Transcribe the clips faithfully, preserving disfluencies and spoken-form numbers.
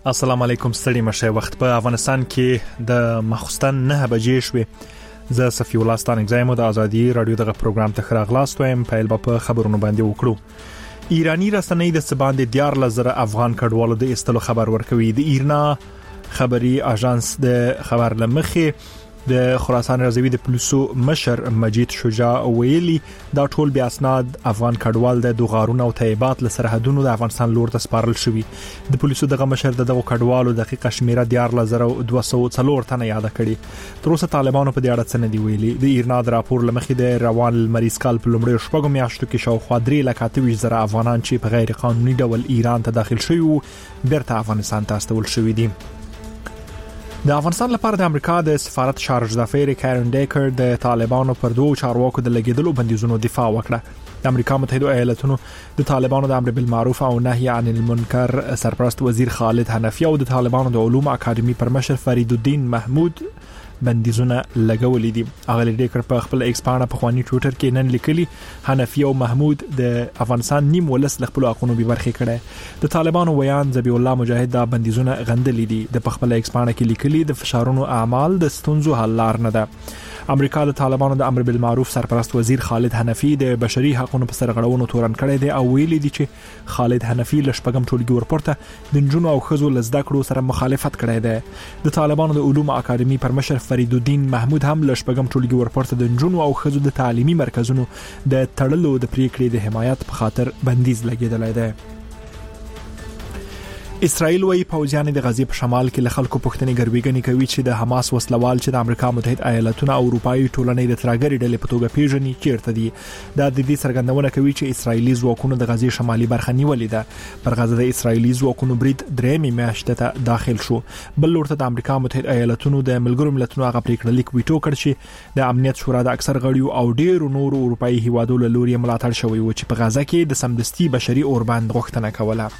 السلام علیکم ستړي مشه. وخت په افغانستان کې د مخستن نه بجې شوې. زه صفی الله ستانک زایم د ازادي رادیو دغه پروګرام ته خراغلاست وایم. په په خبرونو باندې وکړو. ایرانی رسنۍ د سباند دیار لزر افغان کډوالو د استلو خبر ورکوي. د ایرنا خبري اژانس د خبر لمخې د خراسان رضوی د پولیسو مشر مجید شجاع ویلي دا ټول بیا اسناد افغان کډوال د دوغارون او تایبات له سرحدونو د افغانستان لور ته سپارل شوی. د پولیسو دغه مشر دغه کډوالو دقیقه شمیره دیار لزر او دوه سوه څلور تنه یاد کړي. تر اوسه طالبانو په دې اړه څه نه دی ویلي. د ایرنا د راپور لمخې د روان المریض کال په لومړي شپږو میاشتو کې شاوخوا درې لکه اته ویشت زره افغانان چې په غیر قانوني ډول ایران ته داخل شوي وو بیرته افغانستان ته استول شوي دي. د افغانستان لپاره د امریکا د سفارت شارج دافیر کارن ډیکر د طالبانو پر دوه چارواکو د لګیدلو بندیزونو دفاع وکړه. د امریکا متحده ایالاتونو د طالبانو د امر بالمعروف او نهي عن المنکر سرپرست وزیر خالد حنفی او د طالبانو د علوم اکاډمي پر مشر فرید الدین محمود بندیزونه لګولې دي. اغلی ډیکر په خپل ایکس پاڼه په خواني ټوئیټر کې نن لیکلي حنفی او محمود د افغانستان نیم ولس له خپل حقوقو به برخه کړي. د طالبانو ویان ذبیح الله مجاهد د بندیزونه غندلې دي. د خپل ایکس پاڼه کې لیکلي د فشارونو اعمال د ستونزو حل لار نه ده. امریکا د طالبانو د امر بالمعروف سرپرست وزیر خالد حنفی د بشري حقوقو په سرغړونو تورن کړی دی او ویلي دي چې خالد حنفی له شپږم ټولګي ورپورته د نجونو او ښځو لزده کړو سره مخالفت کړی دی. د طالبانو د علوم اکاډمي پر مشر فرید الدین محمود هم له شپږم ټولګي ورپورته د نجونو او ښځو د تعلیمي مرکزونو د تړلو د پریکړې د حمایت په خاطر بندیز لګیدلی دی. اسرائیل وايي پوځیان د غزې په شمال کې له خلکو پښتني ګرویګنی کوي چې د حماس وسلوال چې د امریکا متحده ایالاتونو او اروپאי ټولنې د ترګری ډلې په توګه پیژني چیرته دي. دا د دې څرګندونه کوي چې اسرائیلي ځواکونو د غزې شمالي برخه نیولې ده. پر غزه د اسرائیلي ځواکونو برید درېمې میاشتې ته داخل شو. بل لورته د امریکا متحده ایالاتونو د ملګرو ملتونو هغه پریکړه لیک ویټو کړ چې د امنیت شورا د اکثر غړیو او ډیرو نورو اروپאי هیوادو له لوري ملاتړ شوی و چې په غزه کې د سمدستي بشري اوربند غوښتنه کوله.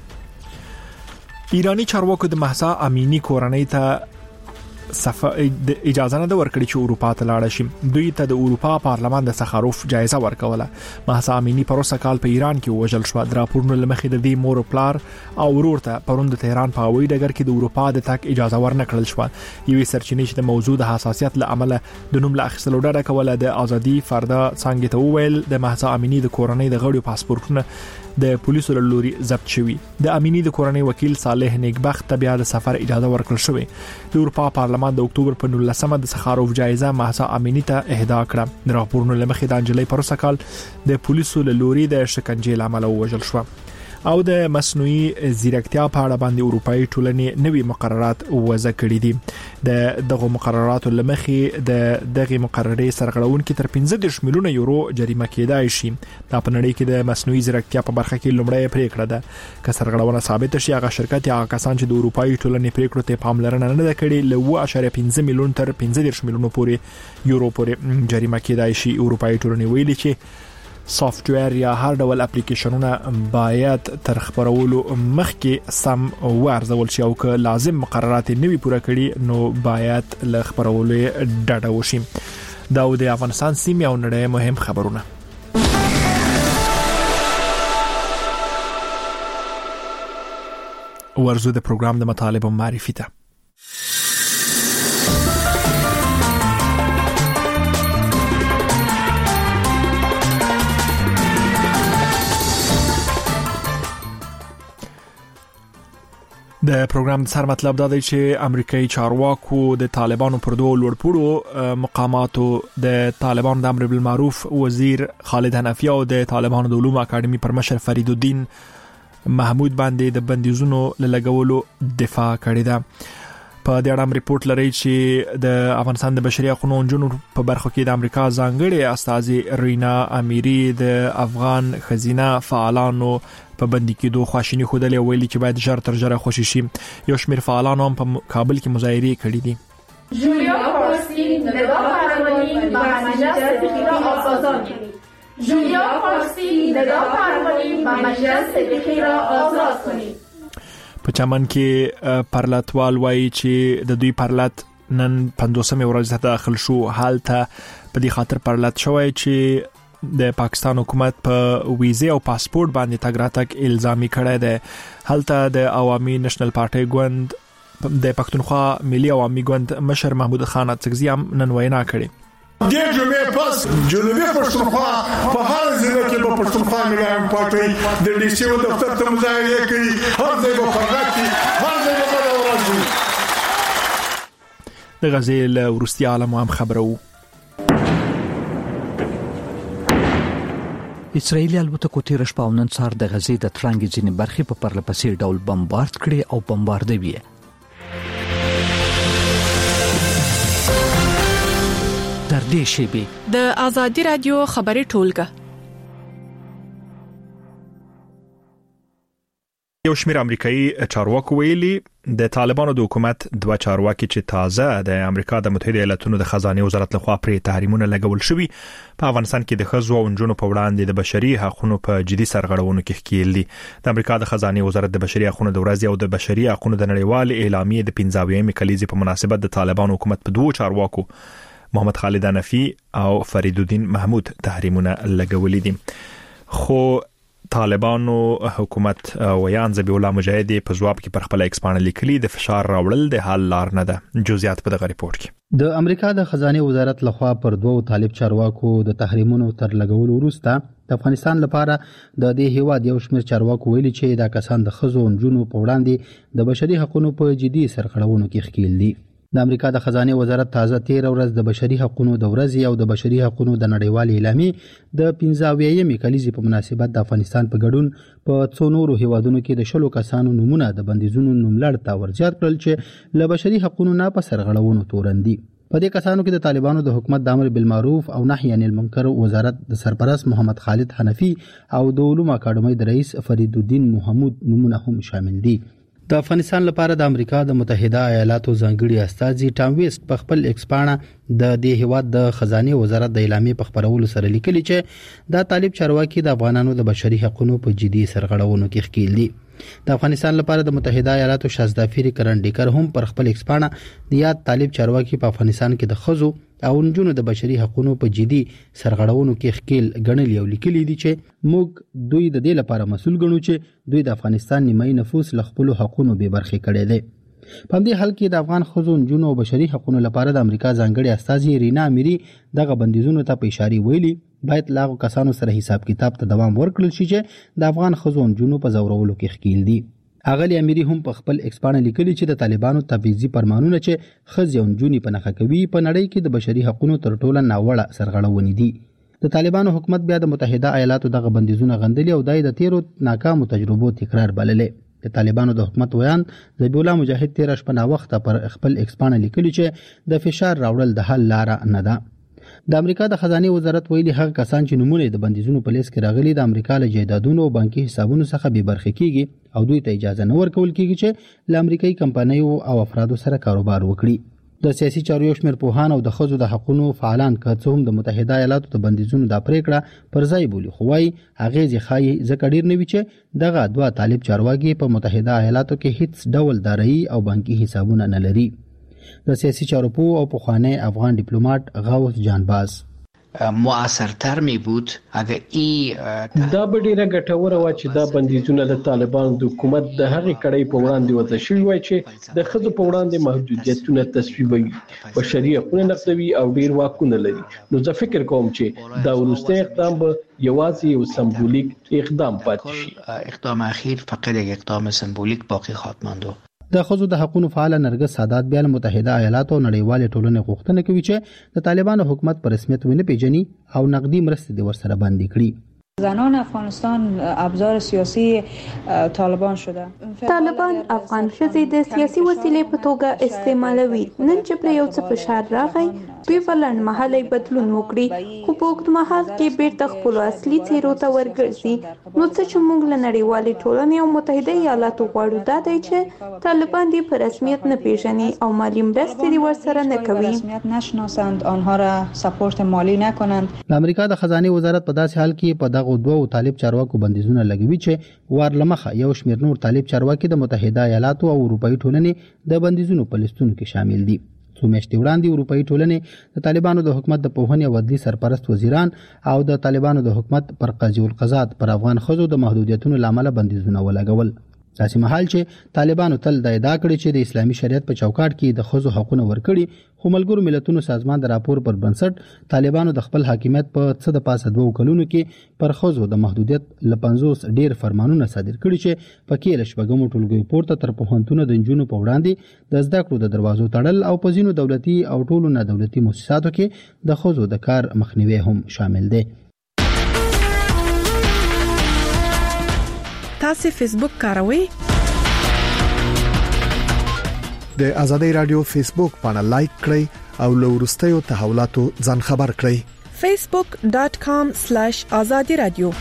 ایرانی چارواکو د مهسا امینی کورنۍ ته سفر اجازه نه ورکړي چې اروپا ته لاړ شي. دوی ته د اروپا پارلمان د سخاروف جایزه ورکوله. مهسا امینی په روسا کال په ایران کې وژل شو. د راپورونو لمخې د دې مور پلار او ورور ته پروند تهران په هوایي ډګر کې د اروپا د تک اجازه ورنکړل شو. یوې سرچینې چې د موضوع د حساسیت له امله د نوم له اخیستلو ډډه کوله د ازادي فردا څنګه ته وویل د مهسا امینی د کورنۍ د غړو پاسپورتونه د پولیسو له لوري ضبط شوی. د امینی د کورنۍ وکیل صالح نیکبخت ته بیا د سفر اجازه ورکړل شوې. د اروپا پارلمان د اکتوبر په نولسمه د سخاروف جایزه مهسا امینی ته اهدا کړه. د راپورونو لمخې د انجلۍ پر وسکال د پولیسو له لوري د شکنجې لامل وژل شو. او د مصنوعي ځیرکتیا په اړه باندې اروپאי ټولنې نوي مقررات وضع کړي دي. د دغه مقرراتو لمخې د دغه مقررې سرغړونکو تر پنځه دېرش میلیونه یورو جریمه کېدای شي. دا په نړۍ کې د مصنوعي ځیرکتیا په برخه کې لومړی پریکړه ده. که سرغړونه ثابت شي هغه شرکت یا کسان چې د اروپאי ټولنې پریکړو ته پاملرنه نه ده کړې له اوه اعشاریه پنځه میلیون تر پنځه دېرش میلیونه پورې یورو پورې جریمه کېدای شي. اروپאי ټولنې ویلي چې سافټویر یا هر ډول اپلیکیشنونه باید تر خبرولو مخکې سم ورزول شي او که لازم مقررات نوي پوره کړي نو باید له خبرولو ډډه وشي. دا د افغانستان سیمې او نړۍ مهم خبرونه. ورزو د پروګرام د مطالب معرفي ته. د پروګرام سر مطلب دا دی چې امریکایي چارواکو د طالبانو پر دوه لوړپوړو مقاماتو د طالبانو د امر بالمعروف وزیر خالد حنفی او د طالبانو د علوم اکاډمي پر مشر فرید الدین محمود باندې د بندیزونو لګولو دفاع کړې ده. په دې اړه ریپورت لري چې د افغانستان د بشري حقوقو انجونو په برخه کې د امریکا ځانګړي استاذ رینا امیری د افغان خزینه فعالانو په بندي کېدو خواشینی خودلې ویلي چې باید ژر تر ژره خوشي شي. یو شمېر فعالانو هم په کابل کې مظاهرې کړې دي. جولیا پارسی نگاه پروانی و مجلس فکری را آزاد کنید. جولیا پارسی نگاه پروانی و مجلس فکری را آزاد کنید. په چمن کې پرلتوال وایي چې د دوی پرلت نن پنځوسمې ورځ ته داخل شو. حالت په دې خاطر پرلت شوی چې د پاکستان حکومت په ویزه او پاسپورت باندې تګ راتګ الزامي کړی دی. هلته د عوامي نېشنل پارټي ګوند د پښتونخوا ملي عوامي ګوند مشر محمود خان اڅکزي هم نن وینا کړې. د جمعې پس جنوبي پښتونخوا په هر ځای کې په پښتونخوا ملي عوامي پارټي د ډي سي او دفتر ته مظاهره کوي، هر ځای په فرغتي هر ځای په ورځي. د غزې له وروستي عالم هم خبرو. اسرائیلي الوتکو تیر شپه او نن سهار د غزې د ترانګ ځینې برخې په پرله پسې ډول بمبارد کړي او بمباردوي. در دې شیبه د آزادي رادیو خبري ټولګه یو شمېر امریکایي چارواکو ویلي د طالبانو د حکومت دوه چارواکي چې تازه د امریکا د متحده ایالاتونو د خزانه وزارت لخوا پرې تحریمونه لګول شوي په افغانستان کې د ښځو او نجونو په وړاندې د بشري حقوقو په جدي سرغړونو کې ښکیل دي. د امریکا د خزانه وزارت د بشري حقوقو د ورځې او د بشري حقوقو د نړیوال اعلامیې د پنځاویمې کلیزې په مناسبت د طالبانو حکومت په دوه چارواکو محمد خالد حنفي او فرید الدین محمود تحریمونه لګولې دي. خو طالبانو حکومت ویان ذبیح الله مجاهد په جواب کې پر خپل ایکس باندې لیکلي د فشار راوړل د حل لار نه ده. جزئیات په دغه ریپورت کې. د امریکا د خزانه وزارت لخوا پر دوه طالب چارواکو د تحریمونو تر لګولو وروسته د افغانستان لپاره د دې هیواد یو شمېر چارواکو ویلي چې دا کسان د ښځو او نجونو په وړاندې د بشري حقوقو په جدي سرغړونو کې ښکیل دي. د امریکا د خزانه وزارت تازه تیر ورځ د بشري حقوقو د ورځې او د بشري حقوقو د نړیوال اعلامیې د پنځاویمې کلیزې په مناسبت د افغانستان په ګډون په څو نورو هیوادونو کې د شلو کسانو نمونه د بندیزونو نوملړ ته ورزیات کړل چې له بشري حقوقو نه په سرغړونو تورندي. په دې کسانو کې د طالبانو د حکومت د امر بالمعروف او نهي عن المنکر وزارت د سرپرست محمد خالد حنفي او د علوم اکاډمۍ د رئیس فرید الدین محمود نمونه هم شامل دي. د افغانستان لپاره د امریکا د متحده ایالاتو ځانګړي استازي ټام ویسټ په خپل ایکس باندې د دې هیواد د خزانه وزارت د اعلامیې په خبرولو سره لیکلي چې دا طالب چارواکي د افغانانو د بشري حقوقو په جدي سرغړونو کې ښکیل دي. د افغانستان لپاره د متحده ایالاتو شازدافیر کرن ډیکر هم پر خپل ایکس باندې د یاد طالب چارواکي په افغانستان کې د ښځو او نجونو د بشري حقوقو په جدي سرغړونو کې ښکیل ګڼل یو لیکلي دي چې موږ دوی د دې لپاره مسؤل ګڼو چې دوی د افغانستان نیمایي نفوس له خپل حقوقو بې برخې کړي دي. په دې حال کې د افغان ښځو نجونو او بشري حقوقو لپاره د امریکا ځانګړي استازي رینا اميري دغه بندیزونو ته په اشاره ویلي باید لاغو کسانو سره حساب کتاب ته دوام ورکړل شي چې د افغان ښځو نجونو په زورولو کې ښکیل دي. اغلی اميري هم په خپل ایکس باندې لیکلي چې د طالبانو تبعیضي فرمانونه چې ښځې او نجونې په نښه کوي په نړۍ کې د بشري حقوقو تر ټولو ناوړه سرغړونې دي. د طالبانو حکومت بیا د متحده ایالاتو دغه بندیزونه غندلي او دای د تیرو ناکامو تجربو تکرار بللې. د طالبانو د حکومت ویان ذبیح الله مجاهد تیر شپه نا وخت پر خپل ایکس باندې لیکلي چې د فشار راوړل د حل لار نه ده. د امریکا د خزانه وزارت ویلي هغه کسان چې نمونه د بندیزونو په لیست کې راغلي د امریکا له جایدادونو او بانکي حسابونو څخه به برخه کیږي او دوی ته اجازه نه ورکول کیږي چې له امریکایي کمپنیو او افرادو سره کاروبار وکړي. د سیاسي چارو یو شمېر پوهان او د ښځو د حقوقو فعالان که څه هم د متحده ایالاتو د بندیزونو د پریکړه پر ځای بولی خو وايي هغه ځخای ځکه ډیر نوي چې دغه دوه طالب چارواکي په متحده ایالاتو کې هیڅ ډول دارایی او بانکي حسابونه نه لري. د سیاسي چارو پوه او پخوانی افغان ډیپلوماټ غوث جانباز مؤثرتر می بود اگر ای دا به ډیره ګټوره و چې دا بندیزونه د طالبانو د حکومت د هغې کړۍ په وړاندې وضع شوي وای چې د ښځو په وړاندې محدودیتونه تصویبوي، بشري حقوق نقضوي او ډیر واکونه لري. نو زه فکر کوم چې دا وروستی اقدام به یوازې یو سمبولیک اقدام پاتې شي. اقدام اخیر فقط یک اقدام سمبولیک باقی خواهد ماند. د ښځو د حقوقو فعال نرګس سادات بیا متحده ایالاتو او نړیوال ټولنې غوښتنه کوي چې د طالبانو حکومت پر رسمیت ونه پیژني او نقدي مرستې د ورسره باندې کړي. زنان افغانستان ابزار سیاسی طالبان شده. طالبان افغان ښځې د سیاسي وسیلې په توګه استعمالوي. نن چې پر یو څه فشار راغی دوی ولن محلي بدلون وکړي خو په وخت مهال کې بیرته خپل اصلي څیرو ته ورګرځي. نو څه چې موږ له نړیوالې ټولنې او متحده ایالاتو غواړو دا دی چې طالبان دې په رسمیت نه پیژني او مالی مرستې دې ورسره نه کوي. رسمیت نشناسند، آنها را سپورت مالی نکنند. د امریکا د خزانه وزارت په داسې حال کې په دغه دوه طالب چارواکو بندیزونه لګوي چې وار لمخه یو شمېر نور طالب چارواکي د متحده ایالاتو او اروپאי ټولنې د بندیزونو په لیستونو کې شامل دي. څو میاشتې وړاندې اروپאי ټولنې د طالبانو د حکومت د پوهنې او عدلي سرپرست وزیران او د طالبانو د حکومت پر قاضي القضات پر افغان ښځو د محدودیتونو لامل بندیزونه ولګول. داسې مهال چې طالبانو تل د ادعا کړی چې د اسلامي شریعت په چوکاټ کې د ښځو حقونه ورکړي، خو ملګرو ملتونو سازمان د راپور پر بنسټ طالبانو د خپل حاکمیت په څه د پاسه دوه کلونو کې پر ښځو د محدودیت ل پنځوس ډیر فرمانونه صادر کړي چې پکې له شپږمو ټولګیو پورته تر پوهنتونو د نجونو په وړاندې د زده کړو د دروازو تړل او په ځینو دولتي او ټولو نه دولتي مؤسساتو کې د ښځو د کار مخنیوي هم شامل دی. تاسو فیسبوک کاروئ؟ د آزادۍ رادیو فیسبوک باندې لایک کړئ او له وروستیو تحولاتو ځان خبر کړئ. facebook dot com slash azadi radio.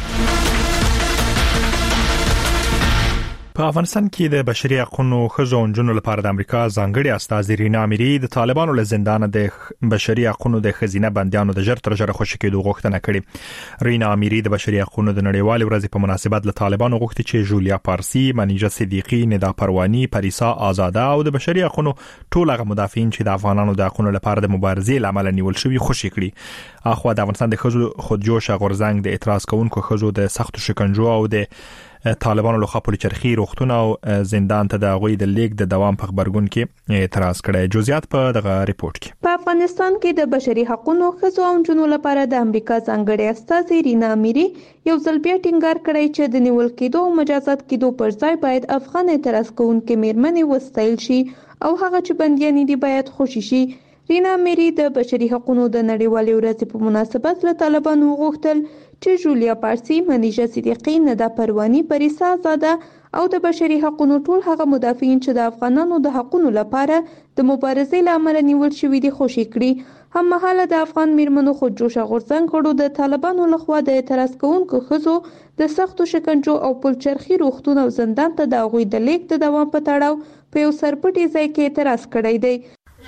په افغانستان کې د بشري حقوقو ښځو او نجونو لپاره د امریکا ځانګړي استازي رینا اميري د طالبانو له زندان د بشري حقوقو د خزینه بندیانو د ژر تر ژره خوشی کېدو غوښتنه کړې. رینا اميري د بشري حقوقو د نړیوال ورځې په مناسبت له طالبانو غوښتي چې جولیا پارسي، منیجه صدیقي، ندا پروانی، پریسا آزاده او د بشري حقوقو ټول هغه مدافعین چې د افغانانو د حقوقو لپاره د مبارزې لامل نیول شوی خوشی کړي. اخو د افغانستان د ښځو خودجوش غورځنګ د اعتراض کوونکو ښځو د سخت شکنجو او د طالبانو له خوا پولیچرخي روختونه او زندان ته د غوي د لیک د دوام په خبرګون کې اعتراض کړی. جزئیات په دغه ریپورت کې. په افغانستان کې د بشري حقوقو ښځو او نجونو لپاره د امریکا ځانګړي استازي رینا اميري یو ځل بیا ټینګار کړی چې د نیول کېدو او مجازات کېدو پر ځای باید افغان اعتراض کوونکي میرمنې وستایل شي او هغه چې بنديان دي باید خوشي شي. رینا اميري د بشري حقوقو د نړیوالې ورځې په مناسبت له طالبانو غوښتل چې جولیا پارسي، منیجه صدیقي، ندا پروانی، پریسا آزاده او د بشري حقوقو ټول هغه مدافعین چې د افغانانو د حقوقو لپاره د مبارزې لامل نیول شوی دي خوشي کړي. هم مهاله د افغان میرمنو خودجوش غورځنګ غړو د طالبانو لخوا د اعتراض کوونکو ښځو د سختو شکنجو او پلچرخي روختون او زندان ته د غوي د لیک د دوام په تړاو په یو سرپټي ځای کې اعتراض کړی دی.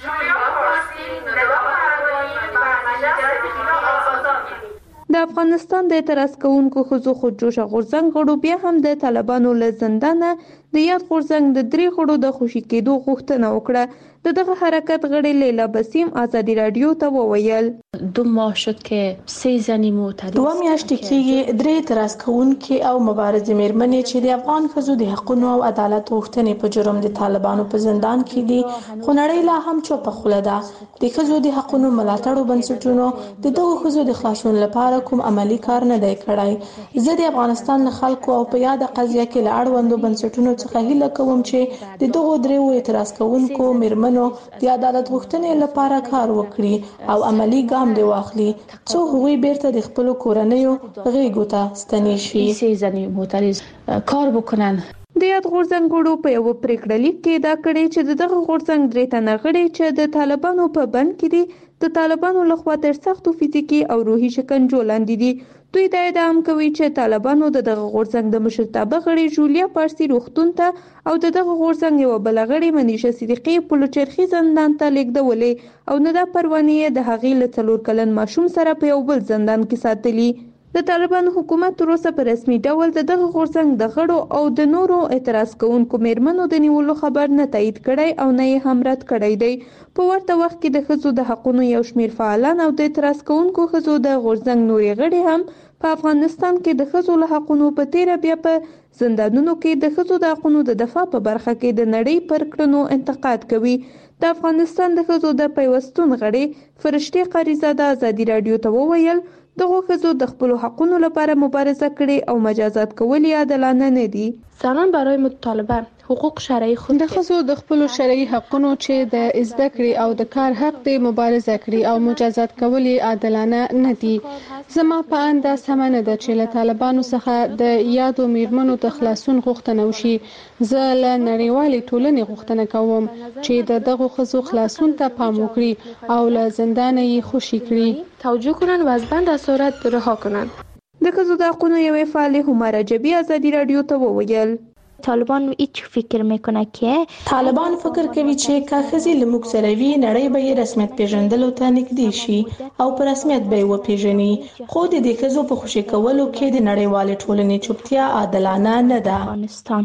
د افغانستان د اعتراض کوونکو ښځو خودجوش غورځنګ غړو بیا هم د طالبانو له زندانه د یاد غورځنګ د درې غړو د خوشي کېدو غوښتنه وکړه. د دغه حرکت غړي لیلا بسیم آزادی رادیو ته وویل دو ماه شد که سه زنی معترض دوه میاشتې کېږي درې اعتراض کوونکي او مبارزې میرمنې چې د افغان ښځو د حقوقو او عدالت غوښتنې په جرم د طالبانو په زندان کې دي، خو نړۍ لا هم چوپه خوله ده. د ښځو د حقوقو ملاتړو بنسټونو د دغو ښځو د خلاصون لپاره کوم عملی کار نه دی کړی. زه د افغانستان له خلکو او په یاد قضیه کې له اړوندو بنسټونو څخه هیله کوم چې د دغو درېو اعتراض کوونکو میرمنو د عدالت غوښتنې لپاره کار وکړي او عملی ګام دی واخلي څو هغوی بیرته د خپل کورنیو غېږو ته ستنې شي. سه زنی معترض کار وکړن. د یاد غورځنګ غړو په یو پریکړه لیک کې دا کړی چې دغه غورځنګ درې تنه غړي چې د طالبانو په بند کې دي د طالبانو لخوا تر سختو فزیکی او روحي شکنجو لاندې دي. دوی دا ادعا کوي چې طالبانو د دغه غورځنګ د مشرتابه غړي جولیا پارسي روختون ته او د دغه غورځنګ یو بل غړي منیشه صدیقي پلوچرخي زندان ته لیږدولې او ندا پروانی د هغې له څلور کلن ماشوم سره په یو بل زندان کې ساتلی. د طالبانو حکومت تر اوسه په رسمي ډول د دغه غورځنګ د غړو او د نورو اعتراض کوونکو میرمنو د نیولو خبر نه تایید کړی او نه یې هم رد کړی دی. په ورته وخت کې د ښځو د حقوقو یو شمېر فعالان او د اعتراض کوونکو ښځو د غورځنګ نورې غړي هم په افغانستان کې د ښځو له حقوقو په تیره بیا په زندانونو کې د ښځو د حقوقو د دفاع په برخه کې د نړۍ پر کړنو انتقاد کوي. د افغانستان د ښځو د پیوستون غړي فرشتي قریزاده آزادی رادیو ته وویل دغه ښځو د خپل حقوقو لپاره مبارزه کړې او مجازات کول عادلانه نه دي. زنان برای مطالبه حقوق شرعی خود د ښځو د خپل شرعي حقوقو چې د زده کړې او د کار حق د مبارزه کړي او مجازات کول عادلانه نه دي. زما په انده سم نه ده چې له طالبانو څخه د یادو میرمنو د خلاصون غوښتنه وشي. زه له نړیوالې ټولنې غوښتنه کوم چې د دغه ښځو خلاصون ته پام وکړي او له زندان یې خوشي کړي، توجه کنن و از بند اسارت رها کنن. د ښځو د حقوقو یوې فعالې هماره جبی آزادی رادیو ته وویل طالبان هیچ فکر میکنه که طالبان فکر کوي چې که ښځې له موږ سره وي نړۍ به یې رسمیت پیژندلو ته نږدې شي او په رسمیت به یې وپیژني، خو د دې ښځو په خوشي کولو کې د نړیوالې ټولنې چوپتیا عادلانه نه ده. افغانستان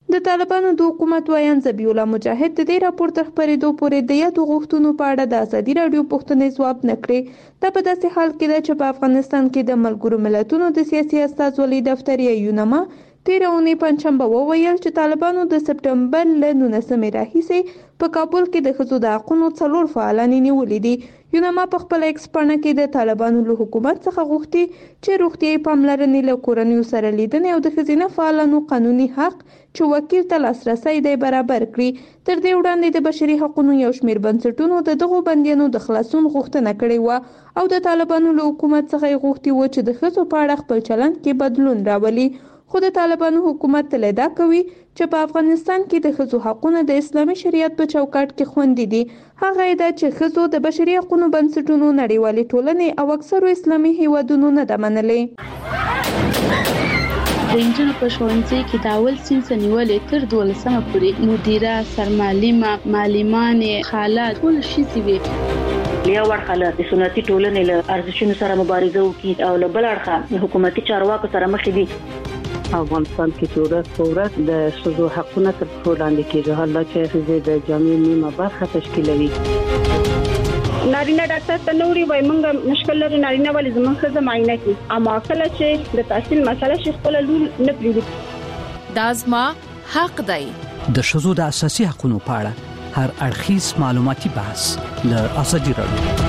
د طالبانو د حکومت وایان ذبیح الله مجاهد د دې راپور تر خپرېدو پورې د یادو غوښتنو په اړه د ازادي راډیو پوښتنې ځواب نه کړې. دا په داسې حال کې ده چې په افغانستان کې د ملګرو ملتونو د سیاسي استازولۍ دفتر یا یونما تېره اونۍ پنجشنبه وویل چې طالبانو د سپټمبر له نولسمې راهیسې په کابل کې د ښځو د حقونو څلور فعالان نیولي دي. یونما په خپل ایکس پاڼه کې د طالبانو له حکومت څخه غوښتي چې روغتیايي پاملرنې له کورنیو سره لیدنې او د ښځینه فعالانو قانوني حق چې وکیل ته لاسرسی دی برابر کړي. تر دې وړاندې د بشري حقوقو یو شمېر بنسټونو د دغو بندیانو د خلاصون غوښتنه کړې وه او د طالبانو له حکومت څخه یې غوښتي وو چې د ښځو په اړه خپل چلند کې بدلون راولي. خو د طالبانو حکومت تل ادعا کوي چې په افغانستان کې د ښځو حقونه د اسلامي شریعت په چوکاټ کې خوندي دي. هغه ادعا چې ښځو د بشري حقوقو بنسټونو نړیوالې ټولنې او اکثرو اسلامي هیوادونو نه ده منلې. د انجونو په ښوونځي کې د اول صنف نیولې تر دولسمه پورې مدیره، سرمعلمه، معلمانې، خاله ټول ښځې وي. یو ورخه د سنتي ټولنې له ارزښتونو سره مبارزه وکړي او له بل اړخه حکومتي چارواکو سره مخ دي. افغانستان کې چې ورځ په ورځ د ښځو حقونه تر پښو لاندې کېږي، حالا چې ښځې د جامعې نیمه برخه تشکیلوي. نارینه ډاکټر ته نوري وای مونږ مشکل لري نارینه ولې زموږ ښځه معاینه کوي، اما کله چې د تحصیل مسله شي خپل لور نه پریږدي. دا زما حق دی. د ښځو د اساسي حقوقو په اړه هر اړخیز معلوماتي بحث له ازادي راډیو.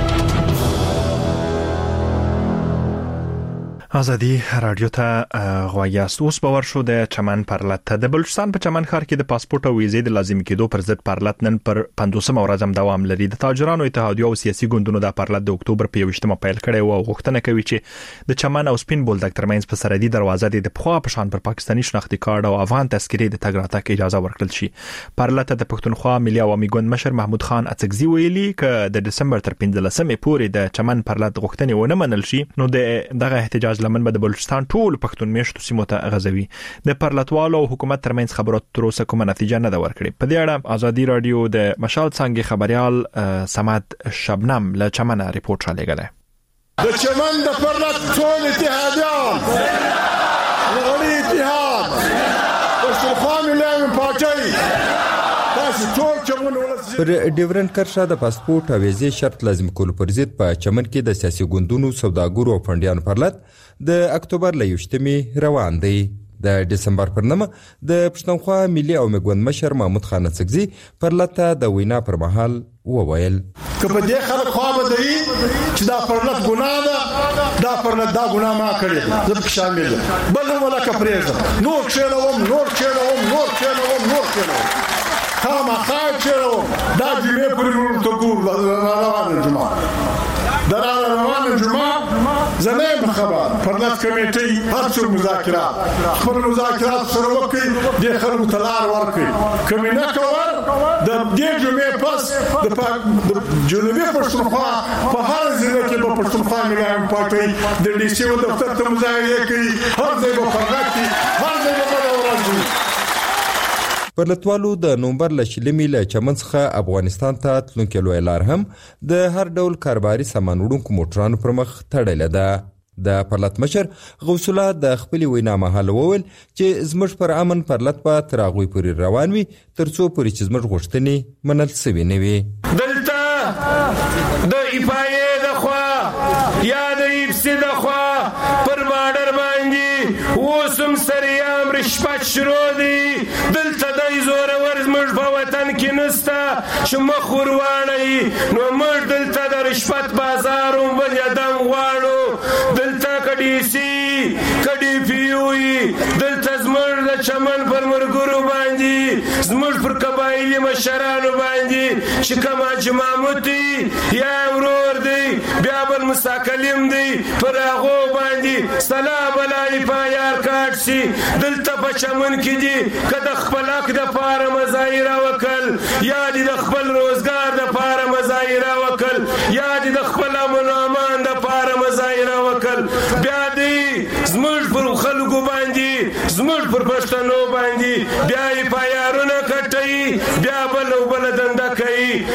ازادي راډیو ته غواړئ اوس باور شو د چمن پرلط ته د بلوچستان په چمن ښار کې د پاسپورت او ویزې د لازمي کېدو پر ضد پرلط نن پر پنځوسمه ورځ هم دوام لري. د تاجرانو اتحادیه او سیاسي ګوندونو د پرلط د اکتوبر په یوویشتمه پیل کړی او غوښتنه کوي چې د چمن او سپین بولدک ترمنځ په سرحدي دروازه د پخوا په شان پر پاکستاني شناختی کارت او افغان تذکرې د تګ راتګ اجازه ورکړل شي. پرلط د پښتونخوا ملي عوامي ګوند مشر محمود خان اڅکزي ویلي ک د دسمبر تر پنځلسمې پورې د چمن پرلط غوښتنې ونه منل شي نو دغه احتجاج لمن به د بلوچستان ټول پښتون میشتو سیمو ته غزوي. د پرلطوالو او حکومت ترمنځ خبرو تر اوسه کومه نتیجه نه ده ورکړې. په دې اړه ازادي راډیو د مشال څنګه خبريال سمات شبنم له چمنه ریپورت را لګلای. د چمن د پرلط ټول اتحادیان غړي اتحاد پښتونخوا ملي پارټي پر ډیورن کرښه د پاسپورت او ویزې شرط لازم کول پر ضد په چمن کې د سیاسي ګوندونو سوداګرو او فنډیانو پرلط د اکتوبر له یوشتمې روان دی. د دسمبر پر نمه د پښتونخوا ملي او مګوند مشر محمود خان اڅکزي پرلط د وینا پر مهال وویل که په دې خلک خو به دی چې دا پرلط ګناه ده، دا پرلط دا ګناه ما کړی زه پکې شامل یم، بل نو ولا کپریزم نور چلوم نور چلوم نور چلوم نور چلوم خامہ خواہ چیرو دا جمعه پر نور تقول روان جمعه در روان جمعه زمین خبر پرلط کمیٹی هر څو مذاکرات خبر مذاکرات سره وکړي د خلکو تلار ورکړي کمی نه کول د دې جمعه پس د جنوبي پښتونخوا په هر ځای کې په پښتونخوا ملي پارټي د ډي سي او دفتر ته مظاهره کوي، هر ځای په فرغتي هر ځای په ورځ. پرلطوالو د نومبر له شلمې له چمن څخه افغانستان ته تلونکې لوی لار هم د هر ډول کاروباري سامان وړونکو موټرانو پر مخ تړلې ده. د پرلط مشر غوث الله د خپل وینا مهال وویل چې زموږ پر امن پرلط په تر هغوی پورې روان وي ترڅو پورې چې زموږ غوښتنې منل سوي نه وي. دلته د ایپایې د خوا یا د ایپسي د خوا پر ماډر باندې اوسم سریام رشپت شروع دي. دلته د زورور زموږ په وطن کې نسته چې مخ ورواړئ نو موږ دلته د رشوت بازار هم بل یدم غواړو. دلته کډي سي کډي پیوي دلته زموږ د چمن پر مرګورو باندې زموږ پر قبایلي مشرانو باندې چې کوم جمامتي یا ورور دی بیا بل مستقلم دی پر هغه باندې سلام علی پایار کاټ سي. دلته په چمن کې دي کده خپل حق د پاره مظاهره وکړ یا د خپل روزګار د پاره مظاهره وکړ یا د خپل امن او امان د پاره مظاهره وکړ، بیا دې زموږ پر خلکو باندې زموږ پر پښتنو باندې بیا یې پایارونه کټي بیا بل بل دنده کوي.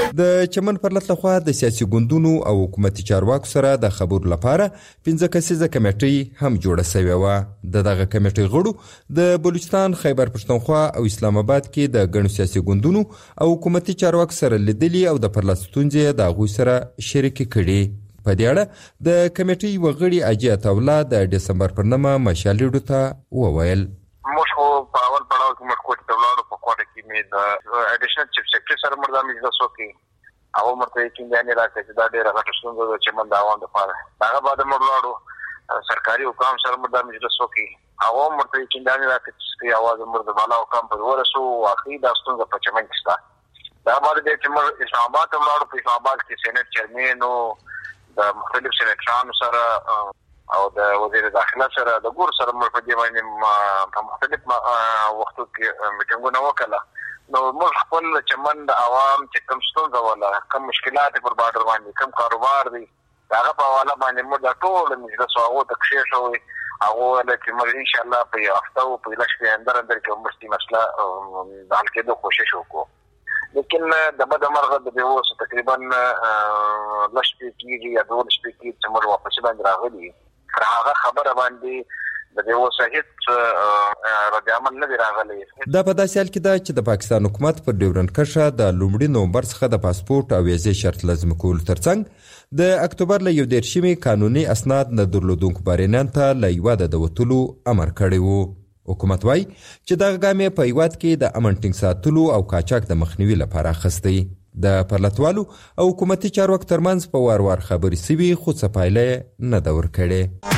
د چمن پرلط لخوا د سیاسي ګوندونو او حکومتي چارواکو سره د خبرو لپاره پنځه کسیزه کمیټې هم جوړه شوې وه. د دغه کمیټې غړو د بلوچستان، خیبر پښتونخوا او اسلام آباد کې د ګڼو سیاسي ګوندونو او حکومتي چارواکو سره لیدلي او د پرلط ستونزې د هغوی سره شریکې کړي. په دې اړه د کمیټې وغړي اجي عطاالله د ډسمبر پر نهمه مشالېډو ته وویل: موږ خو په اول پړاو کې موږ کوټې ته ولاړو. په کوټه کې مې د اډیشنل چیف سیکرټري سره مردا مجلس وکړي. هغه مرته کې بیان راکړی چې دا ډېره غټه ستونزه ده چې من د عوام لپاره. هغه بعد موږ ولاړو سرکاري حکام سره مردا مجلس وکړي. هغه مرته کې بیان راکړی چې اواز مرده بالا حکام پر ورسو واقعي دا ستونزه په چمن کې شته. دا بعد د چې موږ اسلام آباد ته ولاړو. په اسلام آباد کې سېنات چیرمن او د مختلف سېناترانو سره او د وزیر داخله سره د ګور سره موږ په دې باندې په مختلف وختو کې میټینګونه وکړل. نو موږ خپل چمن د عوام چې کوم ستونزه ولا کوم مشکلات پر بارډر باندې کوم کاروبار دي هغه په حواله باندې موږ د ټول مجلس هغه ته کښې شوې. هغه له چې موږ ان شاء الله په یو هفته او په لږ کې اندر اندر کې مستي مسله حل کېدو کوشش وکړو. لیکن د بد مرغه د بیوس تقریبا لږ پیږي یا دوه شپې کې چې موږ واپس باندې راغلي. هغه خبره باندې د دیو صحیح رد عمل نه راغلی. دا په داسې حال کې ده چې د پاکستان حکومت پر ډیورنډ کرښه د لومړي نومبر څخه د پاسپورت او ویزې شرط لازم کولو ترڅنګ د اکتوبر له یو دېرشمې قانوني اسناد نه درلودونکو بهرنیانو ته له هیواده د وتلو امر کړی و. حکومت وایي چې دغه ګام یې په هیواد کې د امن ټینګ ساتلو او قاچاق د مخنیوي لپاره اخیستی. د پرلطوالو او حکومتي چارواکو ترمنځ په وار وار خبرې سوي خو څه پایله نه ده ورکړې.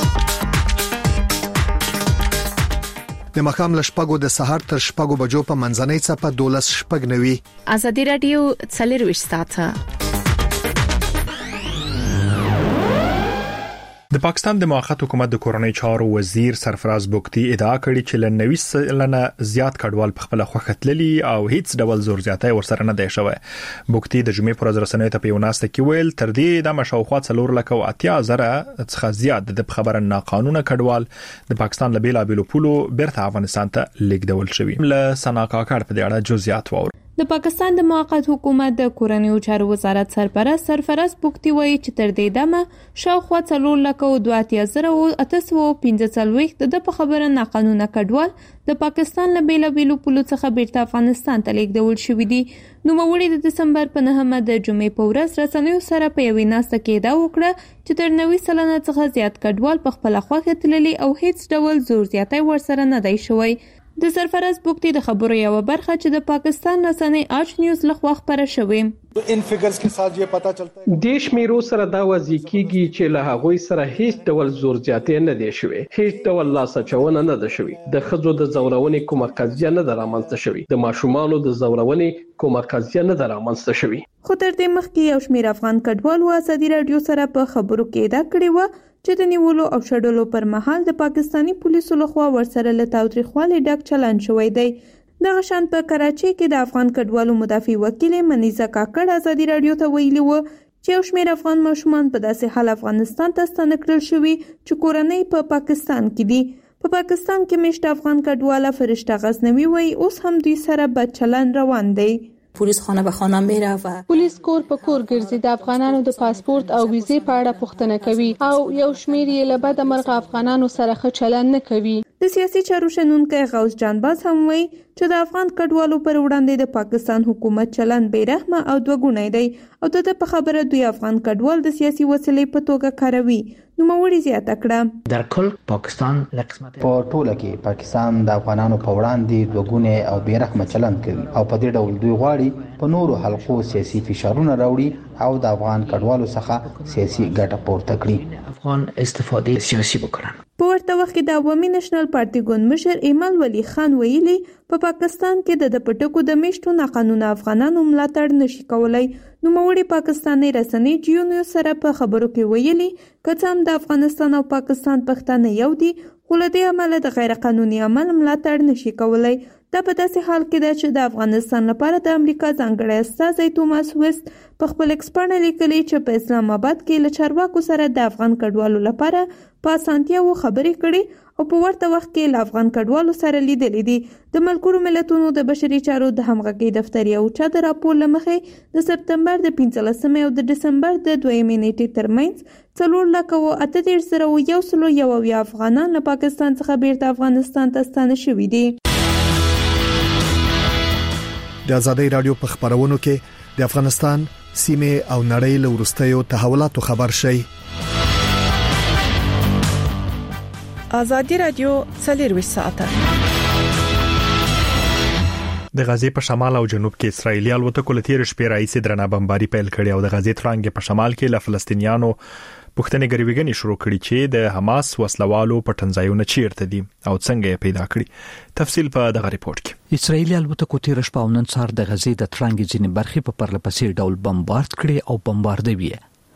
د ماښام له شپږو د سهار تر شپږو بجو په منځنۍ څپه دولس شپږ نوي. ازادي رادیو څلرویشت ساعته. د پاکستان د موقت حکومت د کورنۍ چارو وزیر سرفراز بوکتی ادعا کړې چې ل نوي سلنه زیات کډوال په خپل خوخه تللي او هیڅ ډول زور زیاتای ورسره نه دی شوی. بوکتی د جمعې پر ورځ رسنیو ته په وناسته کې ویل تر دې د مشاوخوا څلور لک او اتیا زره څخه زیات د خبره ناقانونه کډوال د پاکستان له بیلا بیلو پولو بیرته افغانستان ته لیږدول شوی. ل سنا کاکړ په دې اړه جزئیات وور. د پاکستان د موقت حکومت د کورنیو چارو وزارت سرپرست سرفراز بوکتی وایي چې تر دې دمه شاوخوا څلور لک او دوه اتیا زره او اته سوه پنځه څلوېښت د په خبره ناقانونه کډوال د پاکستان له بیلا بیلو پولو څخه بیرته افغانستان ته لیږدول شوي دي. نوموړي د دسمبر په نهمه د جمعې په ورځ رسنیو سره په یوې ناسته کې ادعا وکړه چې تر نوي سلنه څخه زیات کډوال په خپله خوښه تللي او هیڅ ډول زور زیاتی ورسره نه دی شوی. د سرفراز بوکتی د خبرو یو برخه چې د پاکستان رسنۍ آج نیوز لخوا خبره شوې. ان فګرز کې ساتھ یہ پتا چلتا ہے دیش میرو سره دا واضح کیږي چې له هغوی سره هیڅ ډول زور زیاتې نه دی شوی، هیڅ ډول لاسچونه نه ده شوی، د خزو د زورونې کومه قضیه نه ده رامنځته شوی، د ماشومانو د زورونې کومه قضیه نه ده رامنځته شوی. خو تر دې مخکې یو شمېر افغان کډوالو ازادي رادیو سره په خبرو کې ادعا کړې و چې د نیولو او شړلو پر مهال د پاکستانی پولیسو لخوا ورسره له تاوتریخوالي ډک چلند شوی دی. دغه شان په کراچۍ کې د افغان کډوالو مدافع وکیل منیزه کاکړ ازادي رادیو ته ویلي و چې یو شمېر افغان ماشومان په داسې حال افغانستان ته ستانه کړل شوي چې کورنۍ په پا پاکستان کې دي. په پا پاکستان کې مشت افغان کډواله فرشته غزنوي وایي اوس هم دوی سره بد چلند روان دی. پولیس خانه به خانه میره و پولیس کور په کور ګرځي، د افغانانو د پاسپورت او ویزې په اړه پوښتنه کوي او یو شمېر یې له بده مرغه افغانانو سره ښه چلند نه کوي. د سیاسي چارو شنونکی غوث جانباز هم وایي چې د افغان کډوالو پر وړاندې د پاکستان حکومت چلند بې رحمه او دوه ګونی دی او د په خبره دوی افغان کډوال د سیاسي وسیلې په توګه کاروي. نوموړي زیاته کړه در کل پاکستان په ټوله کې پاکستان د افغانانو په وړاندې دوه ګونی او بې رحمه چلند کوي او په دې ډول دوی غواړي په نورو حلقو سیاسي فشارونه راوړي او د افغان کډوالو څخه سیاسي ګټه پورته کړي، افغان استفاده سیاسي وکړي. په ورته وخت کې د عوامي نېشنل پارټي ګوند مشر ایمل ولی خان ویلي په پاکستان کې د پټکو د میشتو ناقانونه افغانانو ملاتړ نشي کولای. نوموړي پاکستاني رسنۍ جیو نیوز سره په خبرو کې ویلي که څه هم د افغانستان او پاکستان پښتانه یو دي خو له دې امله د غیر قانوني عمل ملاتړ نشي کولای. دا په داسې حال کې ده چې د افغانستان لپاره د امریکا ځانګړی استازی توماس ویست په خپل ایکس پاڼه لیکلي چې په اسلام آباد کې له چارواکو سره د افغان کډوالو لپاره په اسانتیاوو خبرې کړي او په ورته وخت کې له افغان کډوالو سره لیدلې دي. د ملګرو ملتونو د بشري چارو د همغږي دفتر یو چا د راپور لمخې د سپتمبر د پنځلسمې او د دسمبر د دویمې نیټې ترمنځ څلور لک او اته دېرش زره او یو سلو یو اویا افغانان له پاکستان څخه بیرته افغانستان ته ستانه شوي دي. د آزادۍ رادیو په خبرونو کې د افغانستان سیمه او نړۍ له وروستیو تحولاتو خبر شي. آزادۍ رادیو څلور ساعته د غزې په شمال او جنوب کې اسرایلی الوتکو له تیر شپې راځي درنه بمباري پیل کړي او د غزې ترانګ په شمال کې له فلسطینیانو پښتنې ګریوګنې شروع کړي چې د حماس وسلوالو پټنځایونه چیرته دي او څنګه یې پیدا کړي. تفصیل په دغه ریپورت کې. اسرایلی الوتکو تیر شپه او نن سهار د غزې د ترانګ ځینې برخې په پرلپسې ډول بمبارد کړي او بمباردوي.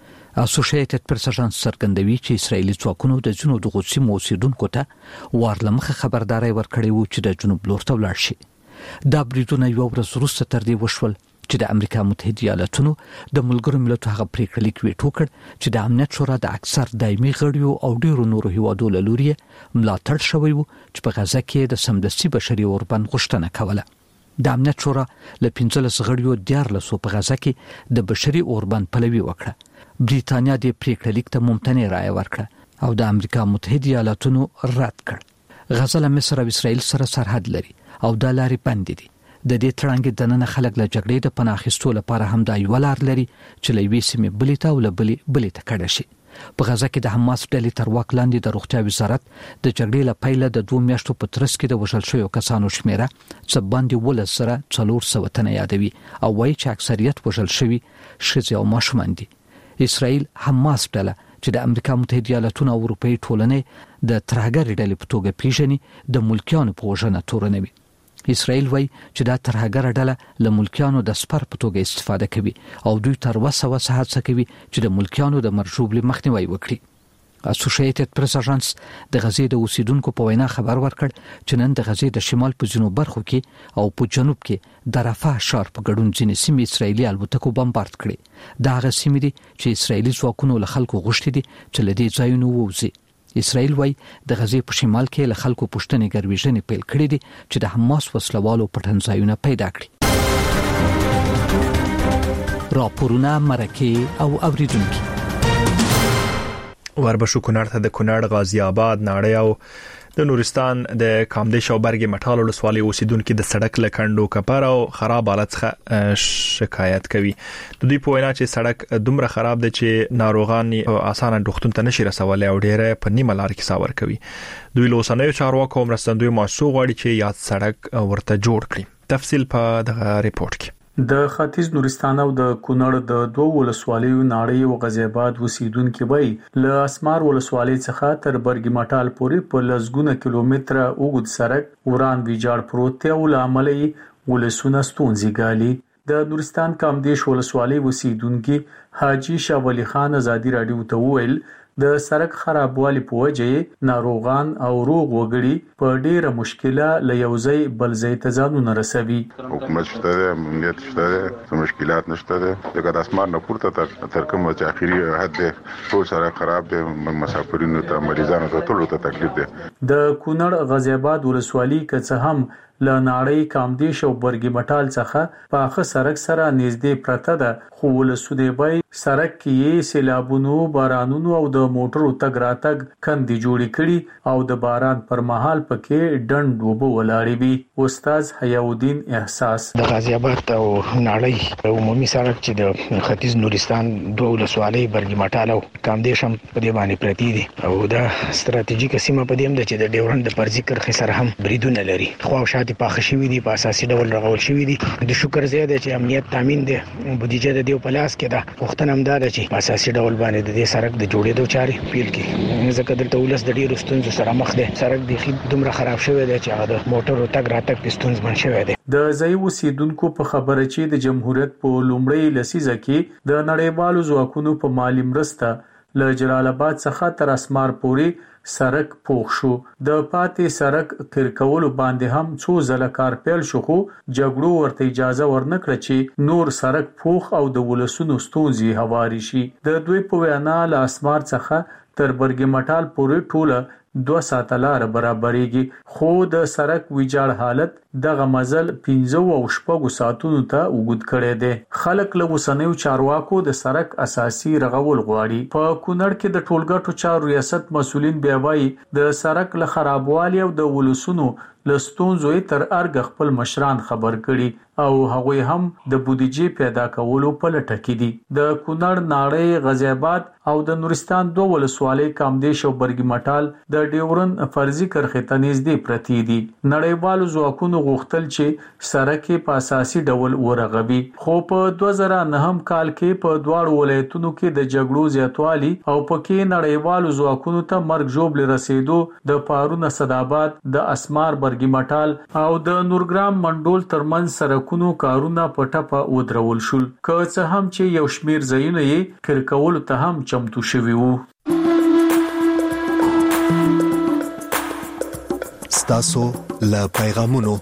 اسوسییټډ پریس اژانس څرګندوي چې اسرایلی ځواکونو د جنوب دغه سیمو اوسیدونکو ته وارلمخه خبرداري ورکړې و چې د جنوب لور ته ولاړ شي. دا بریدونه یو ورځ وروسته تر دې وشول چې د امریکا متحده ایالاتونو د ملګرو ملتونو هغه پریکړه لیک ویټو کړ چې د امنیت شورا د اکثر دایمي غړیو او ډیرو نورو هیوادو له لوري ملاتړ شوی و چې په غزه کې د سمدستي بشري اوربند غوښتنه کوله. د امنیت شورا له پنځلس غړیو دیارلس په غزه کې د بشري اوربند پلوي وکړه. بریتانیا د پریکړه لیک ته ممتنع رائے ورکړه او د امریکا متحده ایالاتونو رد کړ. غزه له مصر او اسرائیل سره سرحد لري او د لارې بند دي. د دې ترانګ د نن خلک له جګړې د پناه اخیستو لپاره هم د یو لار لري چې لوي سیمه بلی ته او لبلی بلی ته کډه شي. په غزه کې د حماس ډلې تر واک لاندې د روغتیا وزارت د جګړې له پیله د دوه میاشتو په ترڅ کې د وژل شویو کسانو شمیره څه باندې ولس سره څلور سوه تنه یادوي او وایي چې اکثریت وژل شوی ښځې او ماشومان دي. اسرائیل حماس ډله چې د امریکا متحده ایالاتونو او اروپאי ټولنې د ترهګر ډلې په توګه پیژني د ملکیانو په وژنه تورنوي. اسرائیل وایي چې دا ترهګر ډله له ملکیانو د سپر په توګه استفاده کوي او دوی تر وسه وسه هڅه کوي چې د ملکیانو د مرجوب مخنیوي وکړي. اسوسییټډ پریس اژانس د غزې د اوسیدونکو په وینا خبر ورکړ چې نن د غزې د شمال په جنوب برخو کې او په جنوب کې د رفح ښار په ګډون ځینې سیمې اسرایلی الوتکو بمبارد کړي. دا هغه سیمې دي چې اسرایلی ځواکونو له خلکو غوښتي دي چې له دې ځایونو ووځي. اسرائیل وایي د غزې په شمال کې له خلکو پښتنې ګرویژنې پیل کړې دي چې د حماس وسلوالو پټنځایونه پیدا کړي. راپورونه مرکه او اوریدونکو وربشو کونړ ته د کونړ غازی آباد ناړۍ او د نورستان د کامدیش او برګ مټال ولسوالۍ اوسیدونکو د سړک لکندو کپر او خراب حالت څخه شکایت کوي. د دوی په وینا چې سړک دومره خراب دی چې ناروغان اسانه ډوختون ته نشي رسولای او ډیره په نیمه لار کې ساور کوي. دوی له اوسنیو چارواکو مرستندوی مؤسسو غواړي چې یاد سړک ورته جوړ کړي. تفصیل په دغه ریپورت کې. د ختیځ نورستان او د کونړ د دوه ولسوالیو ناړۍ او غازی آباد اوسیدونکو وایي له اسمار ولسوالۍ څخه تر برګ مټال پورې په لسګونه کیلومتره اوږد سړک وران ویجاړ پروت دی او لاملي ولسونه ستونزې ګالي. د نورستان کامدیش ولسوالۍ اوسیدونکو حاجی شاه ولی خان آزادۍ رادیو ته ویل د سړک خرابوالي په وجه ناروغان او روغ وګړي په ډیره مشکله له یو ځای بل ځای ته ځانونه رسوي. حکومت شته امنیت شته څه مشکلات نشته ده د اسمان نه پورته تر تر کوم چې اخیری حد ټول سړک خراب دي مسافرینو ته مریضانو ته ټول ته تکلیف ده. د کونړ غازی آباد ولسوالۍ که څه هم له ناړۍ کامدیش او برګ مټال څخه په اخه سړک سره نږدې پرته ده خو ولسوالۍ بای سړک کې سیلابونو بارانونو او د موټرو تګ راتګ کندې جوړې کړي او د باران پر مهال پکې ډنډ وبو ولاړې وي. استاد حیاودین احساس د غازی آباد او ناړۍ عمومي سړک چې د ختیځ نورستان دوه ولسوالۍ برګ مټال او کامدیش هم په دې باندې پرتی دي او دا ستراتیژیک سیمه په دې هم ده چې د ډیورند د پر ذکر خسر هم بریدونه لري. خو شاته په خشوي دي په اساسي ډول رغول شوی دي. د شکر زیاده چې امنیت تامین دي بودیجه د دیو پلاس کې ده وختن هم دا چې په اساسي ډول باندې د دې سړک د جوړېدو چارې پیل کړي. ځکه دلته ولس د ډیرو ستونزو سره مخ دي. سړک د خې دومره خراب شوی دی چې هغه د موټرو تګ راتګ په ستونزمن شوی دی. د ځای اوسیدونکو په خبره چې د جمهوریت په لومړی لسیزه کې د نړیوالو ځواکونو په مالی مرسته له جلال آباد څخه تر اسمار پورې سړک پوښ شو. د پاتې سړک تر کولو باندې هم څو ځله کار پیل شو خو جګړو ورته اجازه ورنکړه چې نور سړک پوښ او د ولسونو ستونزې هواري شي. د دوی په وینا له اسمار څخه تر برګي مټال پورې ټوله دوه ساعته لار برابرېږي، خو د سړک ویجاړ حالت دغه مزل پنځه او شپږ ساعتونو ته وګد کړی دی. خلک له اوسنیو چارواکو د سړک اساسي رغول غواړي. په کونړ کې د ټولګټو چارو ریاست مسولین بیا وایي د سړک له خرابوالي او د ولسونو له ستونزو تر ارګ خپل مشران خبر کړي او هغوی هم د بودیجې پیدا کولو په لټه کې دي. د کونړ، ناړۍ، غازی آباد او د نورستان دوه ولسوالۍ کامدیش او برګي مټال د ډیورن فرضي کرښې ته نږدې پرتې دي. نړیوالو ځواکونو غوښتل چې سړک په اساسي ډول ورغوي، خو په دوه زره نهم کال کې په دواړو ولایتونو کې د جګړو زیاتوالی او پکې نړیوالو ځواکونو ته مرګ ژوبل رسیدو د پارون اسدآباد، د اسمار، برګي مټال او د نورګرام منډول ترمنځ سړکونو کارونه په ټپه ودرول شول، که څه هم چې یو شمیر ځایونه یې کرکول ته هم چمتو شوي وو. ستاسو له پیغامونو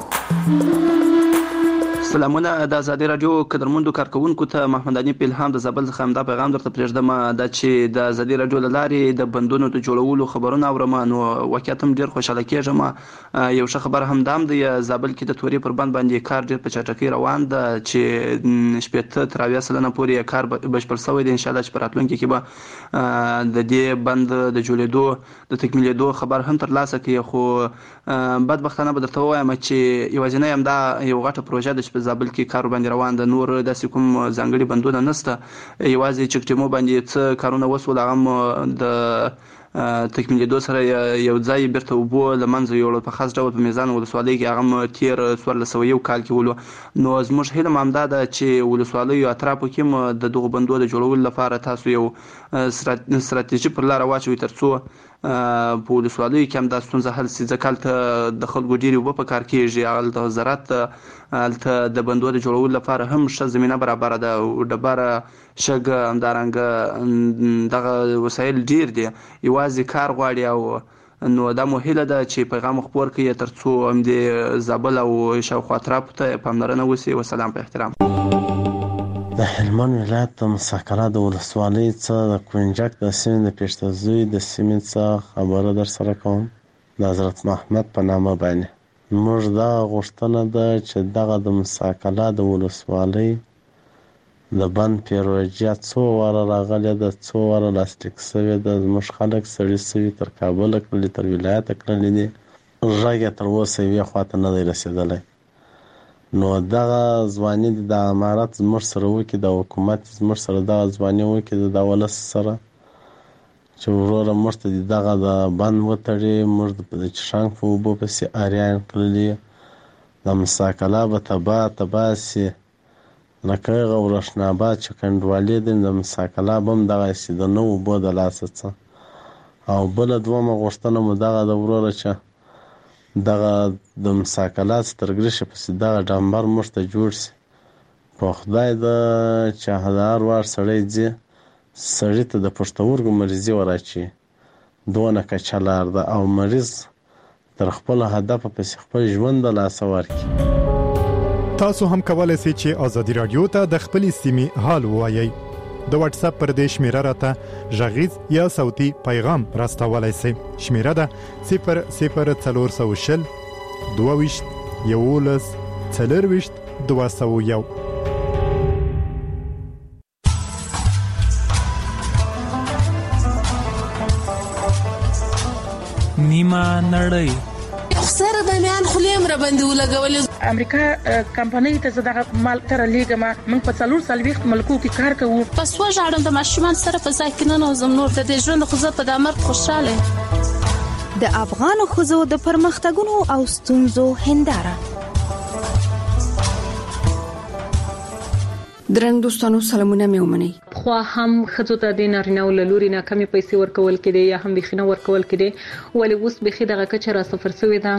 سلامونه د ازادي رادیو قدرمندو کارکونکو ته محمد علي پیلهام د زابل څخه همدا پیغام درته پرېږدم د چې د ازادي رادیو لارې د بندونو د جوړولو خبرونه اورم، نو واقعیت هم ډیر خوشاله کېږم. یو ښه خبر هم دام دی، زابل کې د توري پر بند باندې کار ډیر په چټکۍ روان ده چې شپږ تر اویا سلنه پورې کار بشپړ شوی دی. ان شاء الله چې په راتلونکي کې به د دې بند د جوړېدو د تکمیلېدو خبر هم ترلاسه کړي. خو بدبختانه به درته وایم چې یوازینی همدا یو غټه پروژه ده چې زابل کې کار باندې روان ده، نور داسې کوم ځانګړي بندونه نشته. یوازې چکټیمو باندې څه کارونه وسول، هغه د تکمیلېدو سره یو ځای بیرته اوبو له منځه یوړل په خاص ډول په میزان ولسوالۍ کې، هغه تیر څوارلس سوه یو کال کې ولو. نو زموږ هیله همدا ده چې ولسوالیو اطرافو کې د دغو بندو د جوړولو لپاره تاسو یو ستراتیژي پر لاره واچوئ تر څو په ولسوالیو کې هم دا ستونزه حل شي. ځکه هلته د خلکو ډېرې اوبه په کار کېږي، هلته زراعت، هلته د بندو د جوړولو لپاره هم ښه زمینه برابره ده، ډبره، شګه، همدارنګه دغه وسایل ډېر دي، یوازې کار غواړي. او نو دا مو هیله ده چې پیغام خپور کړي تر څو همدې زابل او شاوخوا اطرافو ته پاملرنه وشي. وسلام، په احترام. د هلمند ولایت د مساکله د ولسوالۍ څخه د کوینجک د سیمې د پېشتزوی د سیمې څخه خبره در سره کوم د حضرت محمد په نامه باندې. موږ دا غوښتنه ده چې دغه د مساکله د ولسوالۍ د بند پروژه څو واره راغلې ده، څو واره لاسلیک شوې ده، زموږ خلک سړي شوي تر کابله کړلي، تر ولایته کړلي دي، غږ یې تر اوسه یوې خواته نه دی رسېدلی. نو دغه ځواني د امارت زموږ سره وکړي، د حکومت زموږ سره دغه ځواني وکړي د ولس سره چې وروره موږ ته دغه د بند وتړي، موږ د چشانګ په اوبو پسې اریان کړلي، د مساکله به تباه تباه سي، لکه هغه ورشناباد چې کنډوالې دي د مساکله به هم دغسې د نو اوبو د لاسه څه. او بله دومه غوښتنه مو دغه د وروره چې دغه د مساکله سترګریشه پسې دغه ډمبر موږ ته جوړ شي. په خدای ده چې د هر وار سړی ځي سړي ته د پښتورګو مریضي وراچي، دونه کچه لار ده او مریض تر خپل هدف پسې خپل ژوند د لاسه ورکړي. تاسو هم کولای شئ چې ازادي رادیو ته د خپلې سیمې حال ووایئ. د واتس اپ پر دې شمیره راته غږیز یا صوتي پیغام راستولای شئ. شمیره ده صفر صفر څلور سوه شل دوه ویشت یولس څلرویشت دوه سوه یو. نیمه نړۍ سره د میان خلیم را باندې ولګولې. امریکا کمپنۍ ته زداغه مال تر لیګه ما موږ په څلور سالويخت ملکو کې کار کوو. پس وژاړم د ماشومان سره په ځای کې نه نوزم، نور د دې ژوند خو زه په د امر خوشاله. د افغان خزو د پرمختګونو او ستونزو هنداره. درنګ دوستانو سلامونه مې ومنئ. خو هم خزو ته د نارینه او لوري نه کمی پیسې ورکول کېدي یا هم بخینه ورکول کېدي، ولې اوس بخي دغه کچه را صفر شوې ده.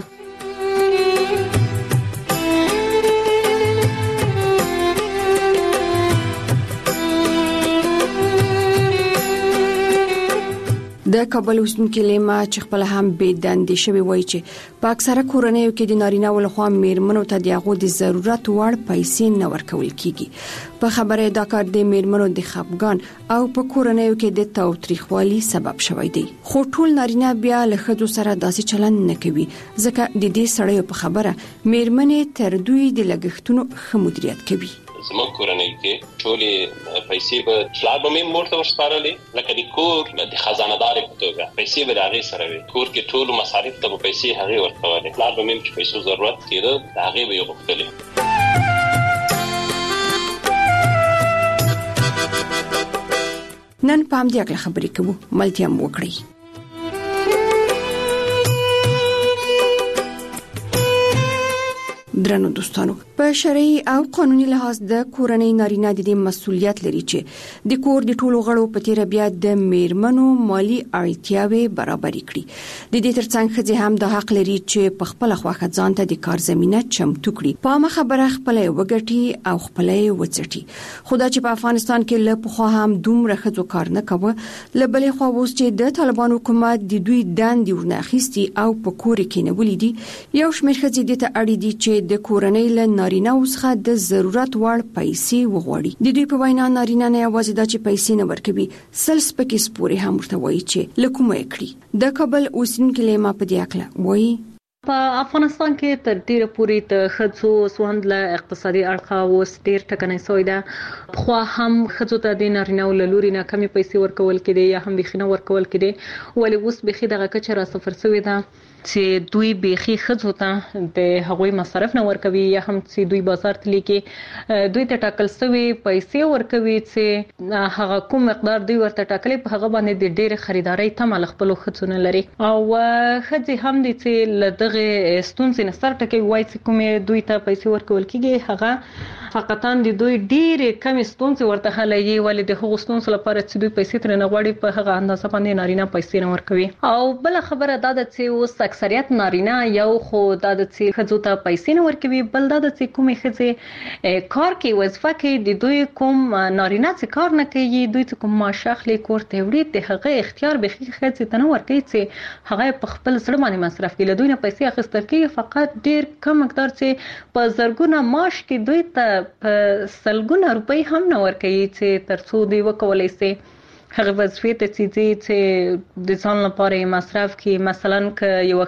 د کابل اوسیدونکو لیما چې خپل هم بې دندې شوی وایي چې په اکثره کورنیو کې د نارینه ولخوا میرمنو ته د هغو د ضرورت وړ پیسې نه ورکول کیږي. په خبره دا کار د میرمنو د خپګان او په کورنیو کې د تاوتریخوالي سبب شوی دی. خو ټول نارینه بیا له ښځو سره داسې چلند نه کوي ځکه د دې سړیو په خبره میرمنې تر دوی د لګښتونو ښه مدیریت کوي. زموږ کورنۍ کې ټولې پیسې به پلار به مې مور ته ورسپارلې لکه د کور د خزانه‌دارې په توګه پیسې به د هغې سره وي. کور کې ټولو مصارف ته به پیسې هغې ورکولې. پلار به مې چې پیسو ضرورت کېده د هغې به یې غوښتلې. نن په همدې اړه خبرې کوو. ملتیا مو وکړئ. درنو دوستانو، په شرعي او قانوني لحاظ د کورنۍ نارینه د دې مسؤلیت لري چې د کور د ټولو غړو په تیر بیا د میرمنو مالی اړتیاوي برابرې کړي. د دې ترڅنګ ښځې هم د حق لري چې په خپل خواخه ځان ته د کار زمينه چمتو کړي. په ما خبره خپل وګټي او خپل وڅټي. خدا چې په افغانستان کې له پخوا هم دومره ښځو کار نه کوي، لبلې خو اوس چې د طالبان حکومت د دوی دندې ورناخيستي او په کور کې نه ولېدي، یو شمېر ښځې د ته اړ دي چې د کورنۍ له نارینه وسخه د ضرورت وړ پیسې وغواړي. د دوی په وینا نارینه نه یوازې د چې پیسې نه ورکوي، سلس پکې سپوري هم ورته وایي چې لکومه کړی. د کابل اوسیدونکو لیما په دې اړه وایي په افغانستان کې تر ډیره پورې د ښځو سوند له اقتصادي اړخه اوس ډیر ټکنۍ شوی ده. خو هم ښځو ته د نارینه او لوري نه کمی پیسې ورکول کېدي یا هم بخینه ورکول کېدي، ولې اوس بخي دغه کچه را صفر شوی ده چې دوی بخي ښځو ته د هغوی مصرف نه ورکوي یا هم چې دوی بازار ته لیکي دوی ته ټاکل شوی پیسې ورکوي چې هغه کوم مقدار دوی ورته ټاکلي په هغه باندې د ډېر خریداري تمه خپل ښځو نه لري. او ښځې هم دي چې له دغه ستونزې نه سر ټکوي، وایي چې کومې دوی ته پیسې ورکول کېږي هغه فقطاً د دوی ډېرې کمې ستونزې ورته حلوي، ولې د هغو ستونزو لپاره چې دوی پیسې ترې نه غواړي په هغه اندازه باندې نارینه پیسې نه ورکوي. او بل خبره دا ده چې اوس اکثریت نارینه یو خو دا د چې ښځو ته پیسې نه ورکوي، بل دا د چې کومې ښځې کار کوي وظیفه کوي د دوی کوم نارینه چې کار نه کوي، دوی چې کوم معاش اخلي کور ته وړي، د هغه اختیار به ښځې ته نه ورکوي چې هغه په خپل زړه باندې مصرف کړي. له دوی نه پیسې اخیستل کېږي، فقط ډېر کم مقدار چې په زرګونه معاش کې دوی ته په سلګونه روپۍ هم نه ورکوي چې تر څو دوی وکولی شي هغه وظیفې ته چې چې د ځان لپاره مصرف کړي. مثلا که یوه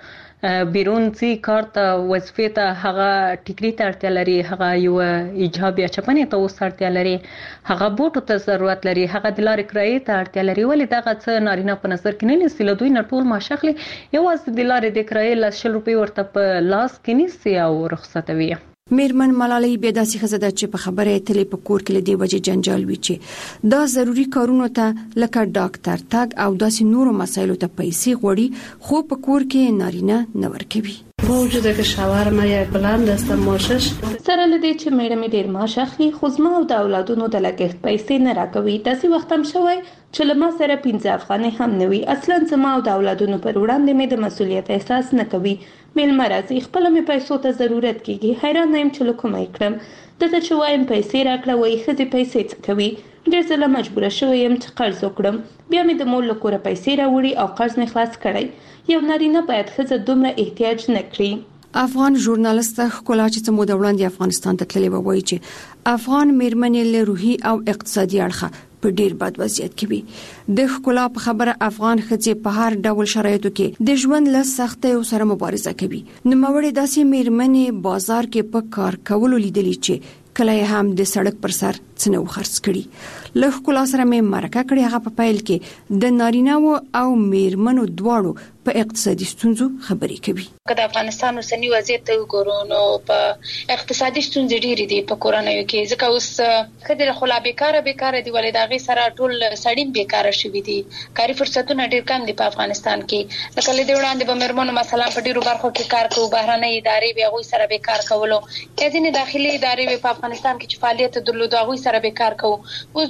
ښځه بیرون ځي کار ته وظیفې ته، هغه ټیکري ته اړتیا لري، هغه یو ایجاب یا چپنې ته اوس اړتیا لري، هغه بوټو ته ضرورت لري، هغه د لارې کرایې ته اړتیا لري، ولې دغه څه نارینه په نظر کې نه نیسي. له دوی نه ټول معاش اخلي، یوازې د لارې د کرایې لس شل روپۍ ورته په لاس کې نیسي او رخصتوي. میرمن ملالۍ بیا داسې ښځه ده چې په خبره اتلې په کور کې له دې وجې جنجال وي چې دا ضروري کارونو ته لکه ډاکټر تګ او داسې نورو مسایلو ته پیسې غواړي، خو په کور کې نارینه نه ورکوي. موجوده که شاورما یا بلند است ماشش سره لدی چې میړه مې ډیر معاش اخلي، خو زما او د اولادونو د لګښت پیسې نه راکوي. داسې وخت هم شوی چې لما سره پنځه افغانۍ هم نه وي. اصلا زما او د اولادونو پر وړاندې مې د مسؤلیت احساس نه کوي. میلمه راځي، خپل مې پیسو ته ضرورت کیږي، حیران یم چې لکومه کړم. دته چې وایم پیسې راکړه، وایي ښځې پیسې څه کوي. ډېر ځله مجبوره شوی یم چې قرض وکړم، بیا مې د مور له کوره پیسې راوړي او قرض مې خلاص کړی. یو نارینه باید ښځه دومره احتیاج نه کړي. افغان ژورنالیست ښکلا چې څه موده وړاندې افغانستان ته تللی و، وایي چې افغان میرمنې له روحي او اقتصادي اړخه په ډیر بد وضعیت کې وي. د ښکلا په خبره افغان ښځې په هر ډول شرایطو کې د ژوند له سختیو سره مبارزه کوي. نوموړې داسې میرمنې بازار کې په کار کولو لیدلې چې کله هم د سړک پر سر څنو خرڅ کړي. له ښکلا سره مې مرکه کړې، هغه په پیل کې د نارینه‌و او میرمنو دواړو په اقتصادي ستونزو خبرې کوي. که د افغانستان اوسنی وضعیت ته وګورو نو په اقتصادي ستونزې ډېرې دي په کورنیو کې، ځکه اوس ښځې خلا بیکاره بیکاره دي، ولې د هغې سره ټول سړي بیکاره شوي دي. کاري فرصتونه ډېر کم دي په افغانستان کې. لکه له دې وړاندې به میرمنو مثلا په ډېرو برخو کې کار کوو، بهرنۍ ادارې به هغوی سره بیکار کولو، یا ځینې داخلي ادارې په افغانستان کې چې فعالیت درلود هغوی سره بیکار کوو. اوس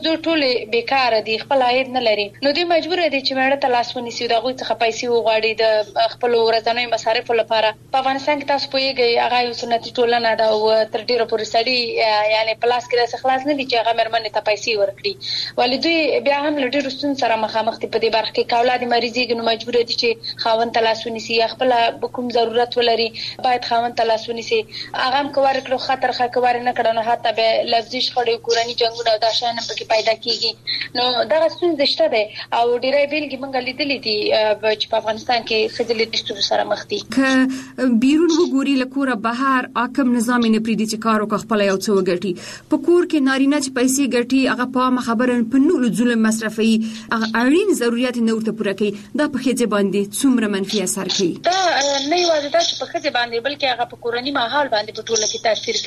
دوی ټول بیکار دي خپل عاید نه لري نو دوی مجبور دي چې مړه ته لاس ونیسي د غوي څخه پیسې وغواړي د خپل ورځنی مصارف لپاره په افغانستان کې تاسو پوهیږئ هغه یو سنتي ټولنه ده او تر ډیره پورې سړي یعنی پلاس کې د خلاص نه دي چې هغه مرمنې ته پیسې ورکړي ولې دوی بیا هم له ډیرو ستونزو سره مخامخ دي په دې برخه کې کاولاد مریضي نو مجبور دي چې خاوند ته لاس ونیسي خپل کوم ضرورت ولري باید خاوند ته لاس ونیسي هغه هم کوار کړو خطر خا کوار نه کړنو حتی به لفظي شخړې کورني جنگونه او دا شان پکې پیدا کیږي نو دا ستونزه شته ده او ډیره بیلګې مونږ لیدلې دي چې په افغانستان کې خځلې د ستونزو سره مخ دي ک بیرون وګوري لکوره بهر حکم نظام نه پریدي چې کارو ک خپل یو څو ګټي په کور کې نارینه چې پیسې ګټي هغه په خبره په نور ظلم مصرفي اړین ضرورت نه ورته پوره کوي دا په خځه باندې څومره منفي اثر کوي دا نه یوازې دا چې په خځه باندې بلکې هغه په کورنی ماحول باندې په ټوله کې تاثیر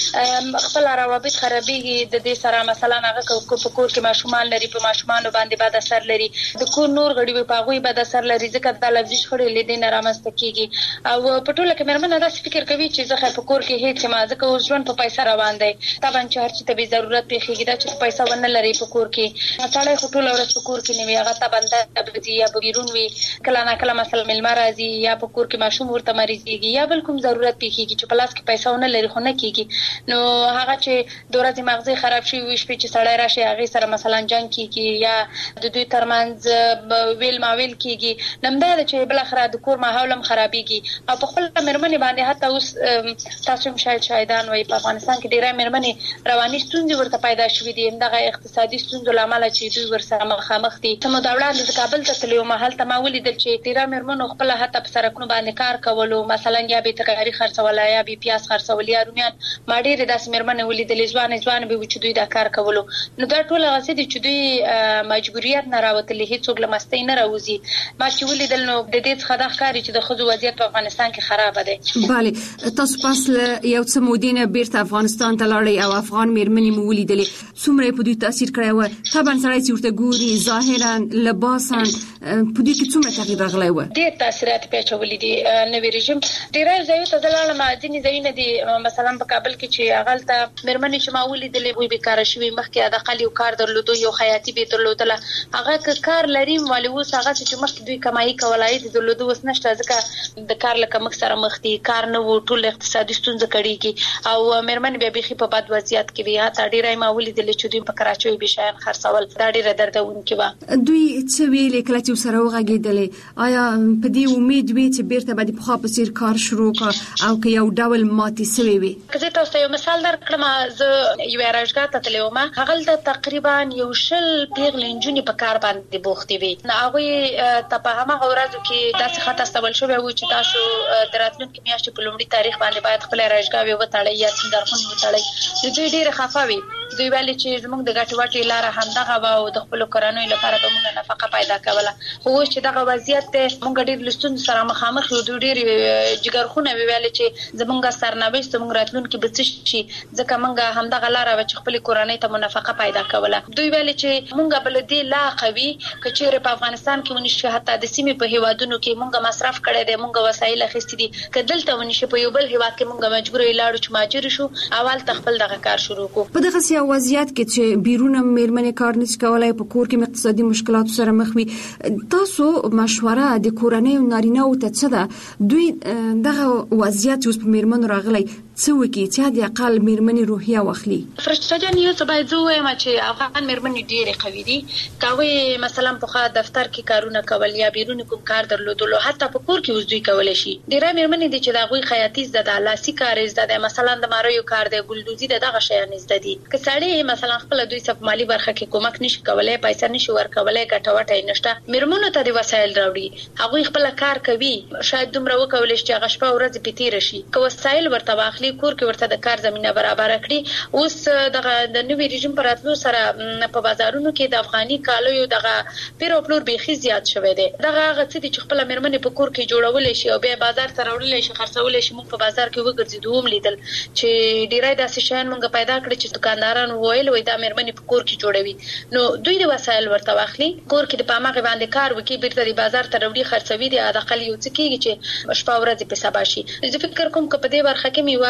کوي خپل روابط خرابېږي د دې سره مثلا هغه په کور کې ماشومان لري په ماشومان باندې بد اثر لري د کور نور غړي په هغه بد اثر لري ځکه د لفظي شخړې لیدنه رامنځته کیږي او په ټوله کې مرمنه دا فکر کوي چې زه په کور کې هیڅ ما ځکه اوس ژوند په پیسې روان دی طبعا چې هر څه ته به ضرورت پیږي دا چې پیسې ونه لري په کور کې مثلا ټول ورځ په کور کې نیوي هغه ته بنده ابدي یا بیرون وی کله نه کله مثلا ملما راځي یا په کور کې ماشوم ورته مریضيږي یا بل کوم ضرورت پیږي چې پلاس کې پیسې ونه لري خو نه کیږي نو هغه چې د ورځې مغزي خراب شي وي شپې چې سړی راشي هغه سره مثلا جنگ کیږي یا د دوی ترمنځ ویل ما ویل کیږي نمدا چې بل اخر د کور ماحول هم خرابيږي او په خپل مرمنې باندې حتی اوس تاسو شاید شاهدان وي په افغانستان کې ډیره مرمنې رواني ستونزې ورته پیدا شوې دي همدغه اقتصادي ستونزو لامل چې دوی ورسره مخامخ دي سمو دا وړاندې د کابل ته تلو محل ته ما ولیدل چې ډیره مرمنو خپل حتی په سرکونو باندې کار کولو مثلا یا به ترکاری خرڅول یا به پیاز خرڅول یا رومیان ما ډیره داسې مرمنې ولیدل ځوان ځوان به چې دوی دا کار کولو نو دا ټول غسې دي چې دوی مجبوریت نه راوتلې هیڅ لمستې نه راوځي ما چې ولیدل نو د دې څخه د ښکاری چې د خزو وضعیت په افغانستان کې خراب دی bale تاسو پاس یو څه مودینه بیرته افغانستان ته لاړی او افغان مرمنې مو ولیدلې څومره په دوی تاثیر کړی و طبعا سړی چې ورته ګوري ظاهرا لباسا په دې کې څومره تغییر راغلی و ډېر تاثیرات پیښولې دي نوې رژیم ډېر ځایو ته ځلاله معدني ځایونه دي مثلا په کابل کې چې اغلته مرمنې چې ما ولیدلې وي بیکاره شوی مخکې د خالي کار درلودو یو خیاطي به درلودله هغه کار لري مالي وس هغه چې مخکې دوی کمایي کولای دي درلودو وس نشته ځکه د کار لکه مخ سره مخ دي کار نه وو ټول اقتصادي ستونزې کړي او مرمنې به بيخي په بد وضعیت کې وي تا ډېرای ما ولیدلې چې دوی په کراچۍ به شاین خرڅول دا ډېر دردونکې و دوی څه ویلې کله چې سره وغږېدلې آیا په دې امید وي چې بیرته به د خپل پسیر کار شروع کړ او که یو ډول ماتي سوي وي که تاسو ته یو مثال درکړم زه یو راځګه ته تلوم هغه د تقریبا یو شل پیغلنجونی په کار باندې بوختي وي نو هغه ته په هغه ورځو کې داسې خطا استول شو و چې تاسو دراتلونکو میاشتې په لومړي تاریخ باندې باید خپل راځګه وتاړي یا څنګه درخونه وتاړي دوی ډېر خفاوي دوی ویلي چې موږ د ګټ وټي لار همدغه و او د خپل کورنۍ لپاره به موږ نفقه پیدا کوله خو چې دغه وضعیت ته موږ ډېر لستون سره مخامخ یو ډېر جګرخونه ویلي چې زمونږ سرنوشت موږ راتلونکو به څه شي ځکه موږ همدغه لار و چې خپل کورنۍ ته منفقه پیدا کوله دوی ویلي چې موږ بل دې لا قوي کچېره په افغانستان کې ونشي حتی د سیمې په هیوادونو کې موږ مصرف کړي دي موږ وسایل اخیستي دي کدلته ونشي په یو بل هیواد کې موږ مجبور یلاړو چې ماجر شو اول تخپل دغه کار شروع کو په دغه سیاسي وضعیت کې چې بیرونه میرمنې کار نشي کولای په کور کې اقتصادي مشکلات سره مخ وي تاسو مشوره د کورنۍ او نارینه او ته څه ده دوی دغه وضعیت اوس په میرمنو راغلی څه وکړي چې د اقل میرمنې روحیه واخلي فرشته جان یو څه باید زه وایم چې افغان میرمنې ډېرې قوي دي کوي مثلا په خا دفتر کې کارونه کول یا بیرون کوم کار درلودلو حتی په کور کې اوس دوی کولای شي ډېرې میرمنې دي چې دا غوي خیاطي زده لاسي کار زده مثلا د ماریو کار دی ګلدوزي دغه شیان زده دي که سړی مثلا خپل دوی صف مالی برخه کې کومک نشي کولای پیسې نشي ورکولای ګټوټه نشته میرمنو ته د وسایل راوړي هغه خپل کار کوي شاید دومره وکول شي چې غشپه ورځ پتی رشي که وسایل ورته واخلي کور کې ورته د کار زمينه برابر کړي اوس دغه د نوې رژیم پر اتلو سره په بازارونو کې د افغاني کالو یو دغه پیروپلور بيخي زیات شوی دی دغه غڅ دي چې خپل میرمنې په کور کې جوړول شي او بیا بازار ته راوړل شي خرڅول شي موږ په بازار کې وګرځیدو لیدل چې ډیرای داسې شیان موږ پیدا کړی چې دکانداران وویل وای دا میرمنې په کور کې جوړوي نو دوی د وسایل ورته واخلي کور کې د پامغه باندې کار وکي بیرته د بازار ته راوړي خرڅوي د اقل یو څه کېږي چې شپه ورځ په سبا شي زه فکر کوم چې په دې برخه کې میوه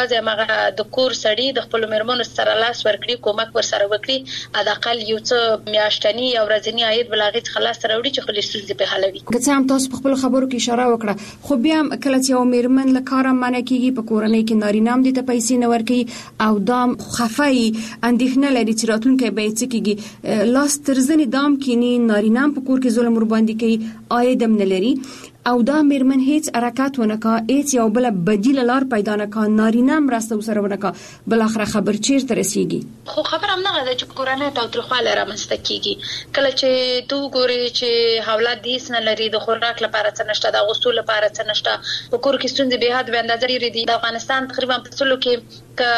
یوازې مغه د کور سړی د خپل مرمنو سره لاس ورکړي کومک ور سره وکړي اداقل یو څه میاشتنی او ورځنی عاید بلاغت خلاص راوړي چې خپل ستونزې په حلوي. که څه هم تاسو په خپل خبرو کې اشاره وکړه خو بیا کله چې یو مرمن له کاره منع کیږي په کورنۍ کې نارینام دي ته پیسې نه ورکړي او دام خفای اندېښنه لري چې راتلونکي به څه کیږي لاس ترزنی دام کینی نارینام په کور کې ظلم ور باندې کوي عاید هم نه لري او دا مرمن هیڅ حرکت ونکا هیڅ یو بل بدیل لار پیدا نکا نارینام راسته سره ونکا بل اخر خبر چیرته رسیږي. خو خبر هم نه غواړي چې کورنۍ ته ترخواله رامنځته کیږي کله چې تو ګوري چې حواله دیس نه لري د خوراک لپاره څه نشته د غوښتلو لپاره څه نشته په کور کې ستونزې به حد به اندازه لري د افغانستان تقریبا په څلو کې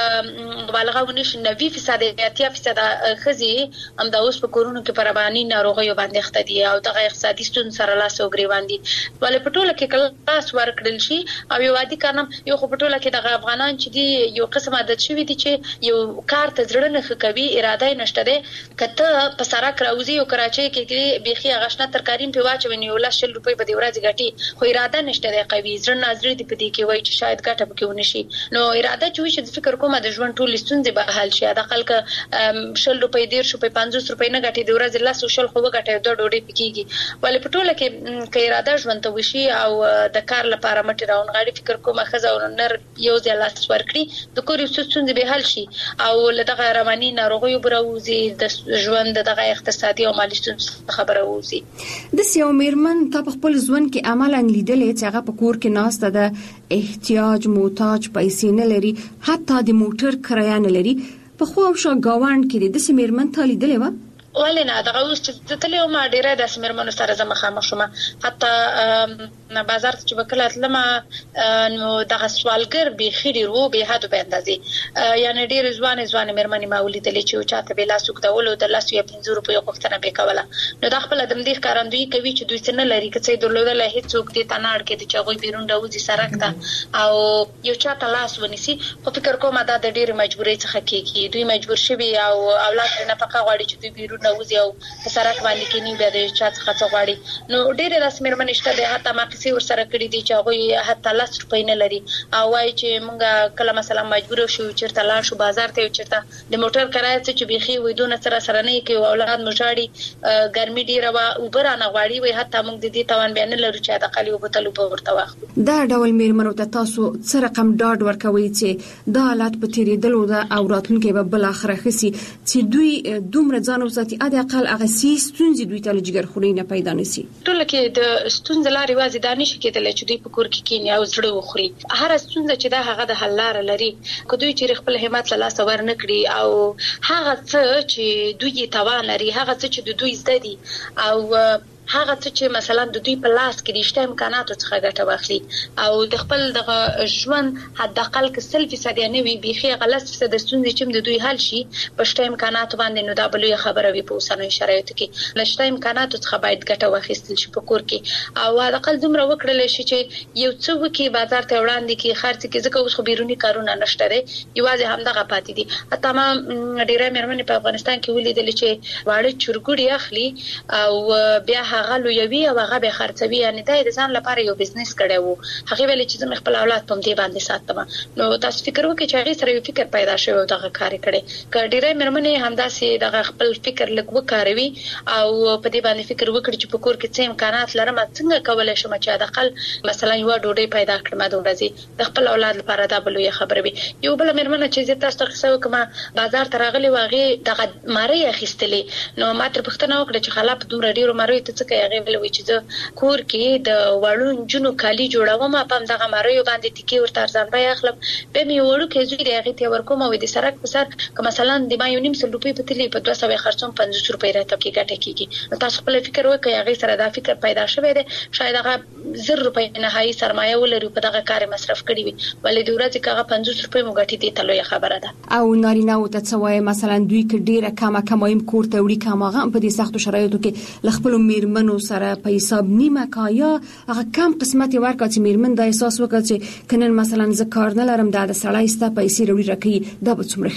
ک مبالغه ونشي نوي فیصد یا اتیا فیصد خزي هم د اوس په کورونو کې پربانی ناروغي باندې اخته دي او د اقتصادي ستونزې سره لاس او ګریوان دي ولې په ټوله کې کلاس ورکړل شي او یو عادي کارنم یو په ټوله کې د افغانان چې دي یو قسم عادت شوی دي چې یو کار ته ځړنه خکوي اراده نشته ده کته په سره کراوزي او کراچي کې بيخي غشنه ترکاریم په واچو یو لاشل روپۍ په دی ورځ غټي خو اراده نشته ده قوي ځړنه نظر دي په دې کې وای چې شاید ګټه پکې ونشي نو اراده چې چې فکر کوم د ژوند ټول ستونزې به حل شي د خلک شل روپۍ ډیر شو په پنځوس روپۍ نه غټي د ورځ لا سوشل خو غټي د ډوډۍ پکېږي ولې په ټوله کې کې اراده ژوند ته وشي او د کار لپاره مټ راون غاړي فکر کوم خزه او نر یو ځای لاس ورکړي د کور یو څه به حل شي او لدغه رواني ناروغي بروزي د ژوند دغه اقتصادي او مالي ستونزې خبره ووزي. د سیو میرمن تا په خپل ژوند کې عملاً لیدلې چې هغه په کور کې ناشته ده احتیاج محتاج پیسې نه لري حتی د موټر کرایه نه لري په خو او شا گاوند کې د سیمرمن ته لیدلې و ولې نه دغه اوس چې تلې ما ډیره د سیمرمنو سره زما خامخ شوم حتی نه بازار چې وکړه تلم نو دغه سوالګر به خېری رو به حد به اندازې یعنی ډیر ځوان ځوان مېرمنې ما ولیدلې چې چاته به لاسوک دولو د لاسو یا پنځه روپیو غوښتنه به کوله نو د خپل د مدیر کارندوی کوي چې دوی څنګه لري چې درلودل هیڅ څوک دې تناړ کې چې غوي بیرون راوځي سرک ته او یو چاته لاس ونیسي په فکر کوم دا د ډیر مجبورۍ څخه کېږي دوی مجبور شوي او اولاد نه پکا غواړي چې دوی بیرون راوځي او سرک باندې کې نه به د چا څخه غواړي نو ډیر رسمي مېرمنې شته د حتی ما کسي ور سره کړی دي چې هغه حتی لاس روپۍ نه لري او وايي چې مونږه کله مثلا مجبور شو چیرته لاړ شو بازار ته چیرته د موټر کرایه چې بيخي وې دونه سره سره نه کې اولاد مشاړي ګرمي ډیره وا اوبر نه غواړي وي حتی مونږ د دې توان بیان لرو چې د قلی وبتلو په ورته وخت دا ډول مېرمنو ته تاسو څه رقم ډاډ ورکوي چې دا حالت په تیریدلو ده او راتلونکي به بل اخره خسي چې دوی دومره ځان وساتي اده اقل هغه ستونزې دوی ته لږ خوري نه پیدا نشي ټول کې د ستونزې لارې وازي دانش کېدل چې دوی په کور کې کینی او زړه وخوري هر ستونزه چې دا هغه د حل لار لري که دوی چې خپل همت له لاس ور نه کړی او هغه څه چې دوی توان لري هغه څه چې دوی زده دي او هغه څه چې مثلا د دوی په لاس کې د شته امکاناتو څخه ګټه واخلي او د خپل د ژوند حد اقل کې سل فیصد یا نوي بيخي غلط فیصد د ستونزې چې د دوی حل شي په شته امکاناتو باندې نو دا بلوي خبره وي په اوسنۍ شرایطو کې لشته امکاناتو څخه باید ګټه واخیستل شي په کور کې او حد اقل دومره وکړل شي چې یو څه وکي بازار ته وړاندې کې خرڅ کې ځکه اوس خو بیرونی کارونه نشته دي یوازې همدغه پاتې دي حتی ما ډیره مېرمنې په افغانستان کې ولیدل چې واړه چرګوړي اخلي او بیا هغه لویوي او هغه به خرڅوي یعنی دا د ځان لپاره یو بزنس کړي وو هغه ویل چې زما خپل اولاد په دې باندې ساتم نو تاسو فکر وکړئ چې هغه سره یو فکر پیدا شوی او دغه کار کړي کډیره مېرمنې همداسې دغه خپل فکر لګ وکاروي او په دې باندې فکر وکړي چې په کور کې څه امکانات لرم څنګه کولای شم چې د خپل مثلا یو ډوډۍ پیدا کړم د ورځې د خپل اولاد لپاره دا بلوي خبره وي یو بل مېرمنه چې تاسو ته څه وکما بازار ته راغلي واغې دغه ماری اخیستلې نو ما تر پښتنه وکړه چې خلاف دومره ډیرو ماری ته څه کوي هغه ویل چې د کور کې د وړون جنو کالی جوړوم په دغه ماری باندې ټکی ورته ځان بیا اخلم به می وړو کې زوی دی هغه ته ورکوم او د سرک په سر که مثلا د ما یو نیم سل روپۍ په تلی په دوه سوه خرڅوم پنځوس روپۍ راته کې ګټه کیږي تاسو خپل فکر وکړئ هغه سره دا فکر پیدا شوی دی شاید هغه زر روپۍ نهایي سرمایه ولري په دغه کار مصرف کړی وي ولې د ورځې کغه پنځوس روپۍ مو ګټې دي تلوي خبره ده او نارینه او ته څوای مثلا دوی کې ډیره کمه کمایم کور ته وړي کماغه په دې سختو شرایطو کې لخپل میرمنو سره په حساب نیمه کایا هغه کم قسمت ورکړه چې میرمن د احساس وکړي چې کنن مثلا ز کار نه لرم د سړی ستا پیسې وروړي راکې دا به څومره خوي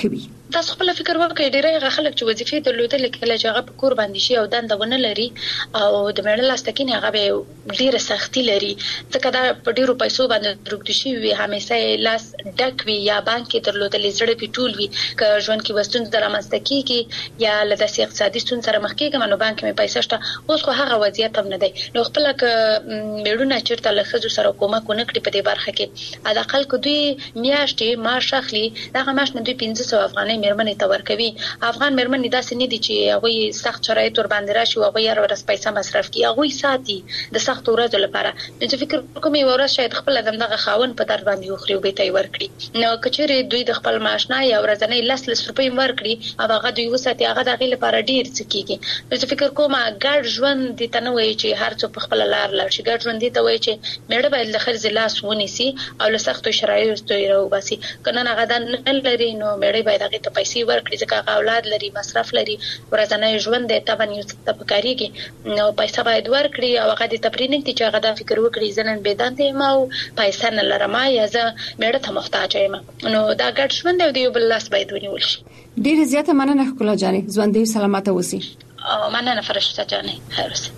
تاسو خپل فکر وکړئ ډیره خلک چې وظیفې درلودل کله چې هغه په کور باندې شي او دنده ونه لري او د مېړه لاستکینه هغه به ډیره سختي لري ځکه دا په ډیرو پیسو باندې روږدي شي وي همیشه لاس ډک وي یا بانک کې درلودل زړه پیټول وي که ژوند کې وستون درامسته کیږي یا لدې اقتصادي ستون سره مخ کېږي نو بانک مې پیسې شته اوس خو هغه وضعیت هم نه دی نو خپل ک مېړونه چیرته له خزو سره کومک ونه کړی په دې برخه کې علي اقل کو دوی میاشتې معاش اخلي دا معاش نه دوی پنځه سوه افغانۍ مېرمنې ته ورکوي افغان مېرمنې داسې نه دي چې هغه سخت شرایط ور باندې راشي او هغه هر ورځ پیسې مصرف کوي هغه ساتي د سخت ورځو لپاره نو چې فکر کوم یو ورځ شاید خپل دغه خاون په در باندې وخري او به تی ورکړي نو کچېره دوی د خپل معاش نه یا ورځنی لس لس روپۍ ورکړي او هغه دوی وساتي هغه دغه لپاره ډیر څه کیږي نو چې فکر کوم ګډ ژوند دي ته نه وایي چې هر څوک په خپل لار لاړ شي ګډ ژوند دي ته وایي چې مېړه باید له خرڅ لاس ونیسي او له سختو شرایطو یې راوباسي کنه هغه د نه لري نو مېړه باید هغه ته پیسې ورکړي ځکه هغه اولاد لري مصرف لري ورځنی ژوند دی ته باندې څه پکاريږي نو پیسې باید ورکړي او هغه د تپرینګ چې هغه د فکر وکړي ځنن بيدانته ما او پیسې نه لرم یا زه مېړه ته محتاج یم نو دا ګډ ژوند دی یو بل لاس باید ونیول شي ډیر زیاته مننه ښکلا جانې ژوند دې سلامت اوسئ او مننه فرشته جانې خیر اوسئ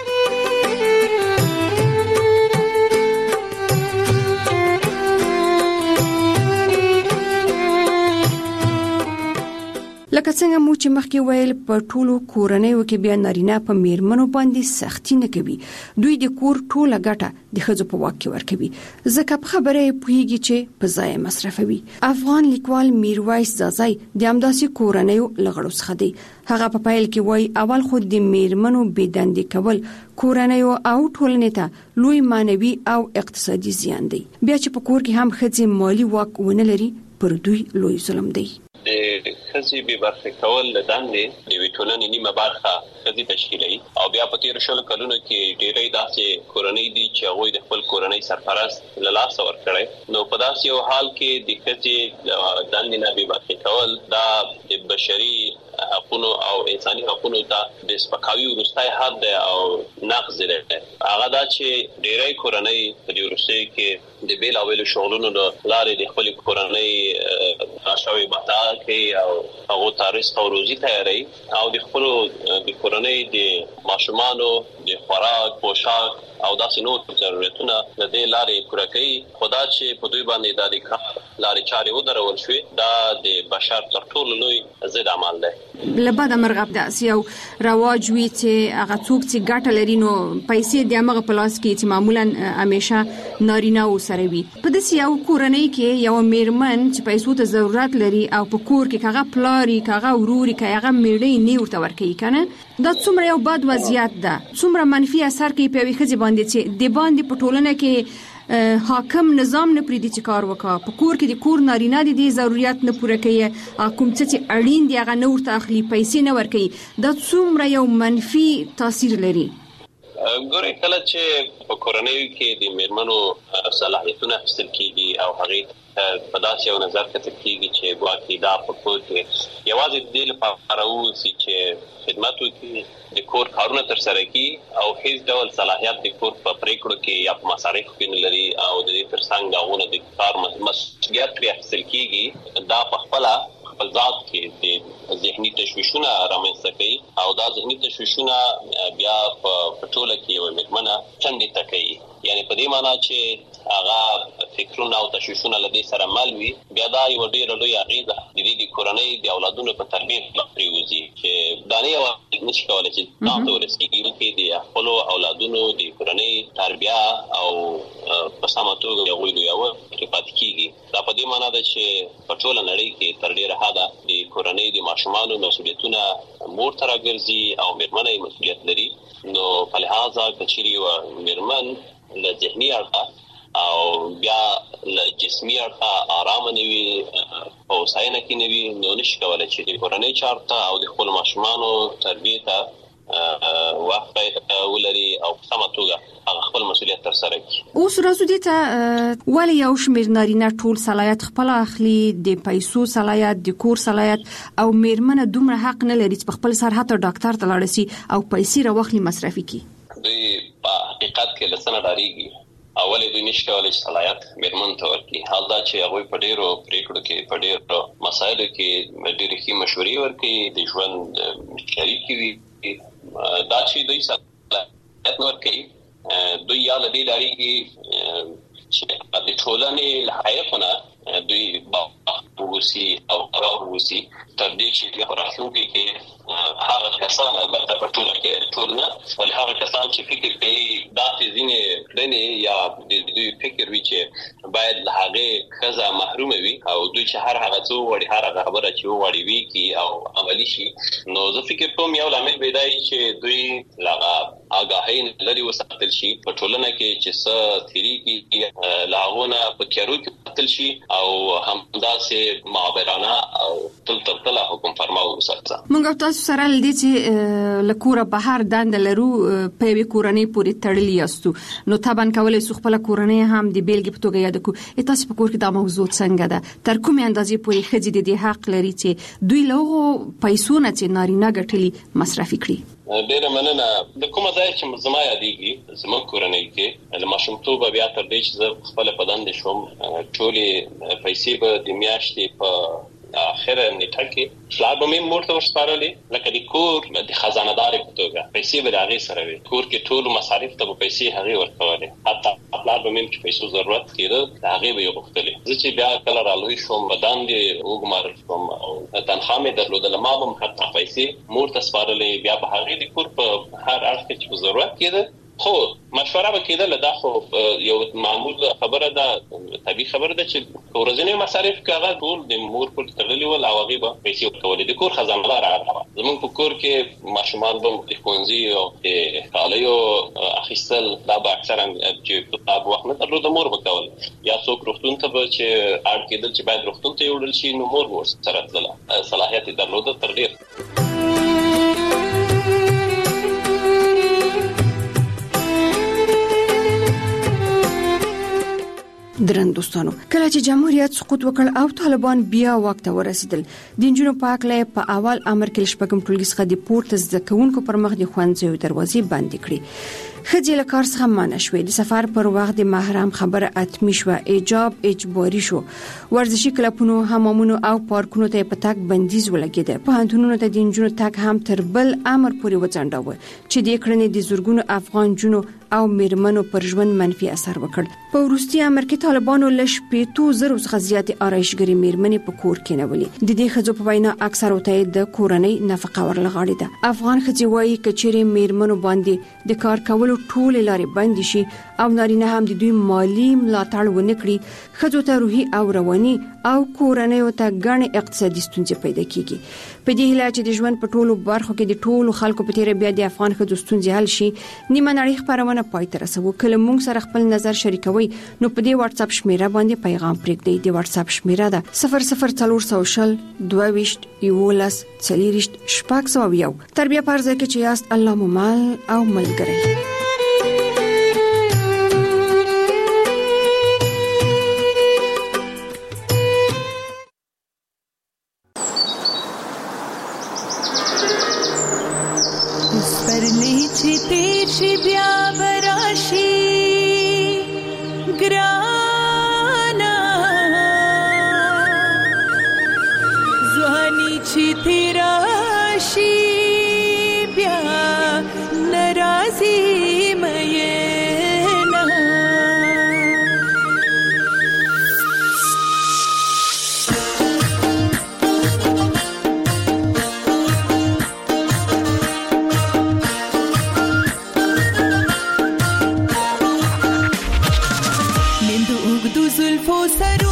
لکه څنګه مو چې مخکې ویل په ټولو کورنیو کې بیا نارینه په میرمنو باندې سختی نه کوي دوی د کور ټوله ګټه د ښځو په واک کې ورکوي ځکه په خبره پوهیږي چې په ځای مصرفوي افغان لیکوال میرویس زازای د همداسې کورنیو لغړو څخه دی هغه په پیل کې وایي اول خو د میرمنو بېدندې کول کورنیو او ټولنې ته لوی مانوي او اقتصادي زیان دی بیا چې په کور کې هم ښځې مالی واک ونه لري پر دوی لوی ظلم دی د خزي به برخه کول د دندې د ویټولنې نیمه برخه خزي تشکیلي او بیا په تیر شل کلونو کې ډېرې داسې کورنۍ دي چې هغه د خپل کورنۍ سرپرست له لاس ور کړي نو په داسې یو حال کې د خزي دندې نه به برخه کول دا د بشري حقوقو او انساني حقوقو ته د سپکاوي ورستای حد او نقض لري هغه دا چې ډېرې کورنۍ په دې ورسته کې د بیل او ویل شغلونو لارې د خپل کورنۍ راشوي بتا کوي او هغه تاریخ او روزي تیاری او د خپل د کورنۍ د ماشومانو د خوراک پوشاک او داسې نور ضرورتونه د دې لارې پوره کوي خدا چې په دوی باندې د کار لارې چارې ودرول شوې دا د بشر تر ټولو لوی ضد عمل دی لبد مرغب داسې او رواج وی چې هغه څوک چې ګټه لري نو پیسې د هغه پلاس کې چې معمولا همیشه نارینه و سره وي په داسې یو کورنۍ کې یو میرمن چې پیسو ته ضرورت لري او په کور کې هغه پلاری هغه وروري هغه میړې نه ورته ورکوي کنه دا څومره یو بد وضعیت ده څومره منفي اثر کوي په ویخه باندې چې د باندې په ټولنه کې حاکم نظام نه پریدي چې کار وکړي په کور کې د کور نارینه دي ضرورت نه پوره کوي کوم څه چې اړین دي هغه نه ورته اخلي پیسې نه ورکوي دا څومره یو منفي تاثیر لري ګورې کله چې په کورنۍ کې د میرمنو صلاحیتونه اخیستل کیږي او هغه په داسې یو نظر کتل کیږي چې ګواکې دا په کور کې یوازې د دې لپاره وسی چې خدمت وکړي د کور کارونه تر سره کړي او هیڅ ډول صلاحیت د کور په پریکړو کې یا په مصارفو کې نه لري او د دې ترڅنګ داونه د کار مسؤلیت پرې اخیستل کیږي دا په خپل خپل ذات کې د ذهني تشویشونه رامنځته کوي او دا ذهني تشویشونه بیا په ټوله کې یو مېرمنه څنډه تکي یعنی په دې معنی چې هغه فکرونه او تشویشونه لدی سره مل وي بیا دا یو ډیر لوی عقیده د دې کورنۍ د اولادونو په تربیت لپاره چې دا نه یو نشي کولای چې تاسو ورسېږئ کې د خپل اولادونو د کورنۍ تربیه او په سمه توګه یو یو پات کیږي دا په دې معنی ده چې په ټوله نړۍ کې تر ډیره حده د کورنۍ د ماشومانو مسؤلیتونه مور تر راګرځي او مېرمنې مسؤلیت لري نو په لحاظه کچري و مېرمن له ذهني اړخه او بیا له جسمي اړخه آرام نه وي او ساينه کې نه وي نو نشي کولای چې د کورنۍ چارته او د خپل ماشومانو تربیه ته وخت ولري او سمه توګه هغه خپل مسؤلیت تر سره کوي اوس راځو دې ته ولې یو شمېر نارینه ټول صلاحیت خپل اخلي د پیسو صلاحیت د کور صلاحیت او مېرمنه دومره حق نه لري چې خپل سر حتی ډاکټر ته لاړ شي او پیسې راوخلي مصرفي کړي دوی په حقیقت کې لسنه ډاریږي اولې دوی نشي کولای صلاحیت میرمن ته ورکړي. حال دا چې هغه په ډیرو پریکړو کې په ډیرو مسایلو کې ډېرې ښې مشورې ورکړي، د ژوند شریک وي. دا چې دوی صلاحیت ورکړي دوی یا له دې لارې کې چې د ټولنې له حقایقونه دوی باوسي او راووسي تر دې چې په راتلونکي کې هغه کسان البته په ټول کې ټول نه ولې هغه کسان چې فکر کوي دا ځینې کړنې یا د دوی فکر وی چې باید له هغه خزه محروم وي او دوی چې هر هغه څو وړي هر هغه خبره چې وړي وي کی او عملی شي، نو زه فکر کوم یو لامل پیدای چې دوی لغه آگاهی لري وساتل شي په ټولنه کې چې څه تیری کې لاغونه په کېرو کې تل شي او همداسې معبرانه او تل تل تل حکم فرماو وساتل. موږ تاسو سره لدې چې لکوره بهر دند لرو په وی کورنۍ پوری تړلی یاستو، نو طبعا کولای سو خپل کورنۍ هم د بیلګې په توګه یاد کو. تاسو په کور کې دا موضوع څنګه ده؟ تر کومه اندازې پوری خځې د دې حق لري چې دوی له پیسو نه چې نارینه ګټلي مصرفي کړي؟ ډیره مننه. د کومه ځای چې زما یادېږي زموږ کورنۍ کې له ماشومتوبه بیا تر دې چې زه خپل په دنده شوم ټولې پیسې به د میاشتې په اخر نیټه کې پلار به مې مور ته ورسپارلې، لکه د کور د خزانه دارې په توګه پیسې به د هغې سره وي. کور کې ټول مصارف ته به پیسې هغې ورکولې، حتی پلار به مې چې پیسو ضرورت کېده د هغې به یې غوښتلې. زه چې بیا کله رالوی شوم په دندې وګمارل شوم او تنخوا مې درلودله، ما به هم حتی پیسې مور ته سپارلې، بیا به هغې د کور په هر اړخ کې چې په ضرورت کېده خو مشوره وکړه. دا خو یو معمول خبره ده، طبيعي خبره ده چې ورځنی مصارف کاغه ټول د مور په تړلې ول او هغه به پیسې ورکولې. د کور خزانه دار هغه زموږ په کور کې ماشومان به د کونزي او د کالیو اخیستل دا به اکثرا چې په وخت نه درلود مور وکول، یا څوک روغتون ته به چې اړ کېدل چې باید روغتون ته یوړل شي نو مور ورسره تلله، صلاحیت درلود تر ډیر. درن دوستانو، کله چې جمهوریت سقوط وکړ او طالبان بیا واک ته ورسېدل، د نجونو پاکله په اول امر کې شپږم ټولګي څخه د پورته زده کوونکو پر مخ د ښوونځیو دروازې بند کړې. خځې له کار څخه منع شوې، د سفر پر وخت د محرم خبره اتمی شوه، حجاب اجباري شو، ورزشي کلبونو، حمامونو او پارکونو ته په تک بندیز ولګېده. پوهنتونونو ته د نجونو تک هم تر بل امر پورې وځنډاوه چې د کړنې د زورګونو افغان جنو او میرمنو پر ژوند منفي اثر وکړ. په وروستي امر کې طالبانو لږ پیټو زرو څخه زیاتې آرایشګرې میرمنې په کور کې نولې. د دې ښځو په وینا اکثره ته د کورنۍ نفقه ورلغاړې ده. افغان ښځې وایي کچېرې میرمنو باندې د کار کولو ټول لارې بند شي او نارینه هم د دوی مالی ملاتړ ونه کړي، ښځو ته روحي او رواني او کورنۍ ته ګڼ اقتصادي ستونزې پیدا کیږي. په دې هیله چې د ژوند په ټولو برخو کې د ټولو خلکو په تیر بیا د افغان ښځو ستونزې حل شي، نیمه نړۍ خبرونه پای ته رسوو. کله موږ سره خپل نظر شریکوي نو په دې واتس اپ شمیره باندې پیغام پرېږدئ. د واتس اپ شمیره ده صفر صفر څلور سوشل دوه ویشت یولس څلوریشت شپږ سوه یو. تر بیا پر ځای کې چې یاست الله مو مل او ملګری. بیا براشي ګرانا ځواني چې تیراشي بیا ناراضي مې نه زلفو سرو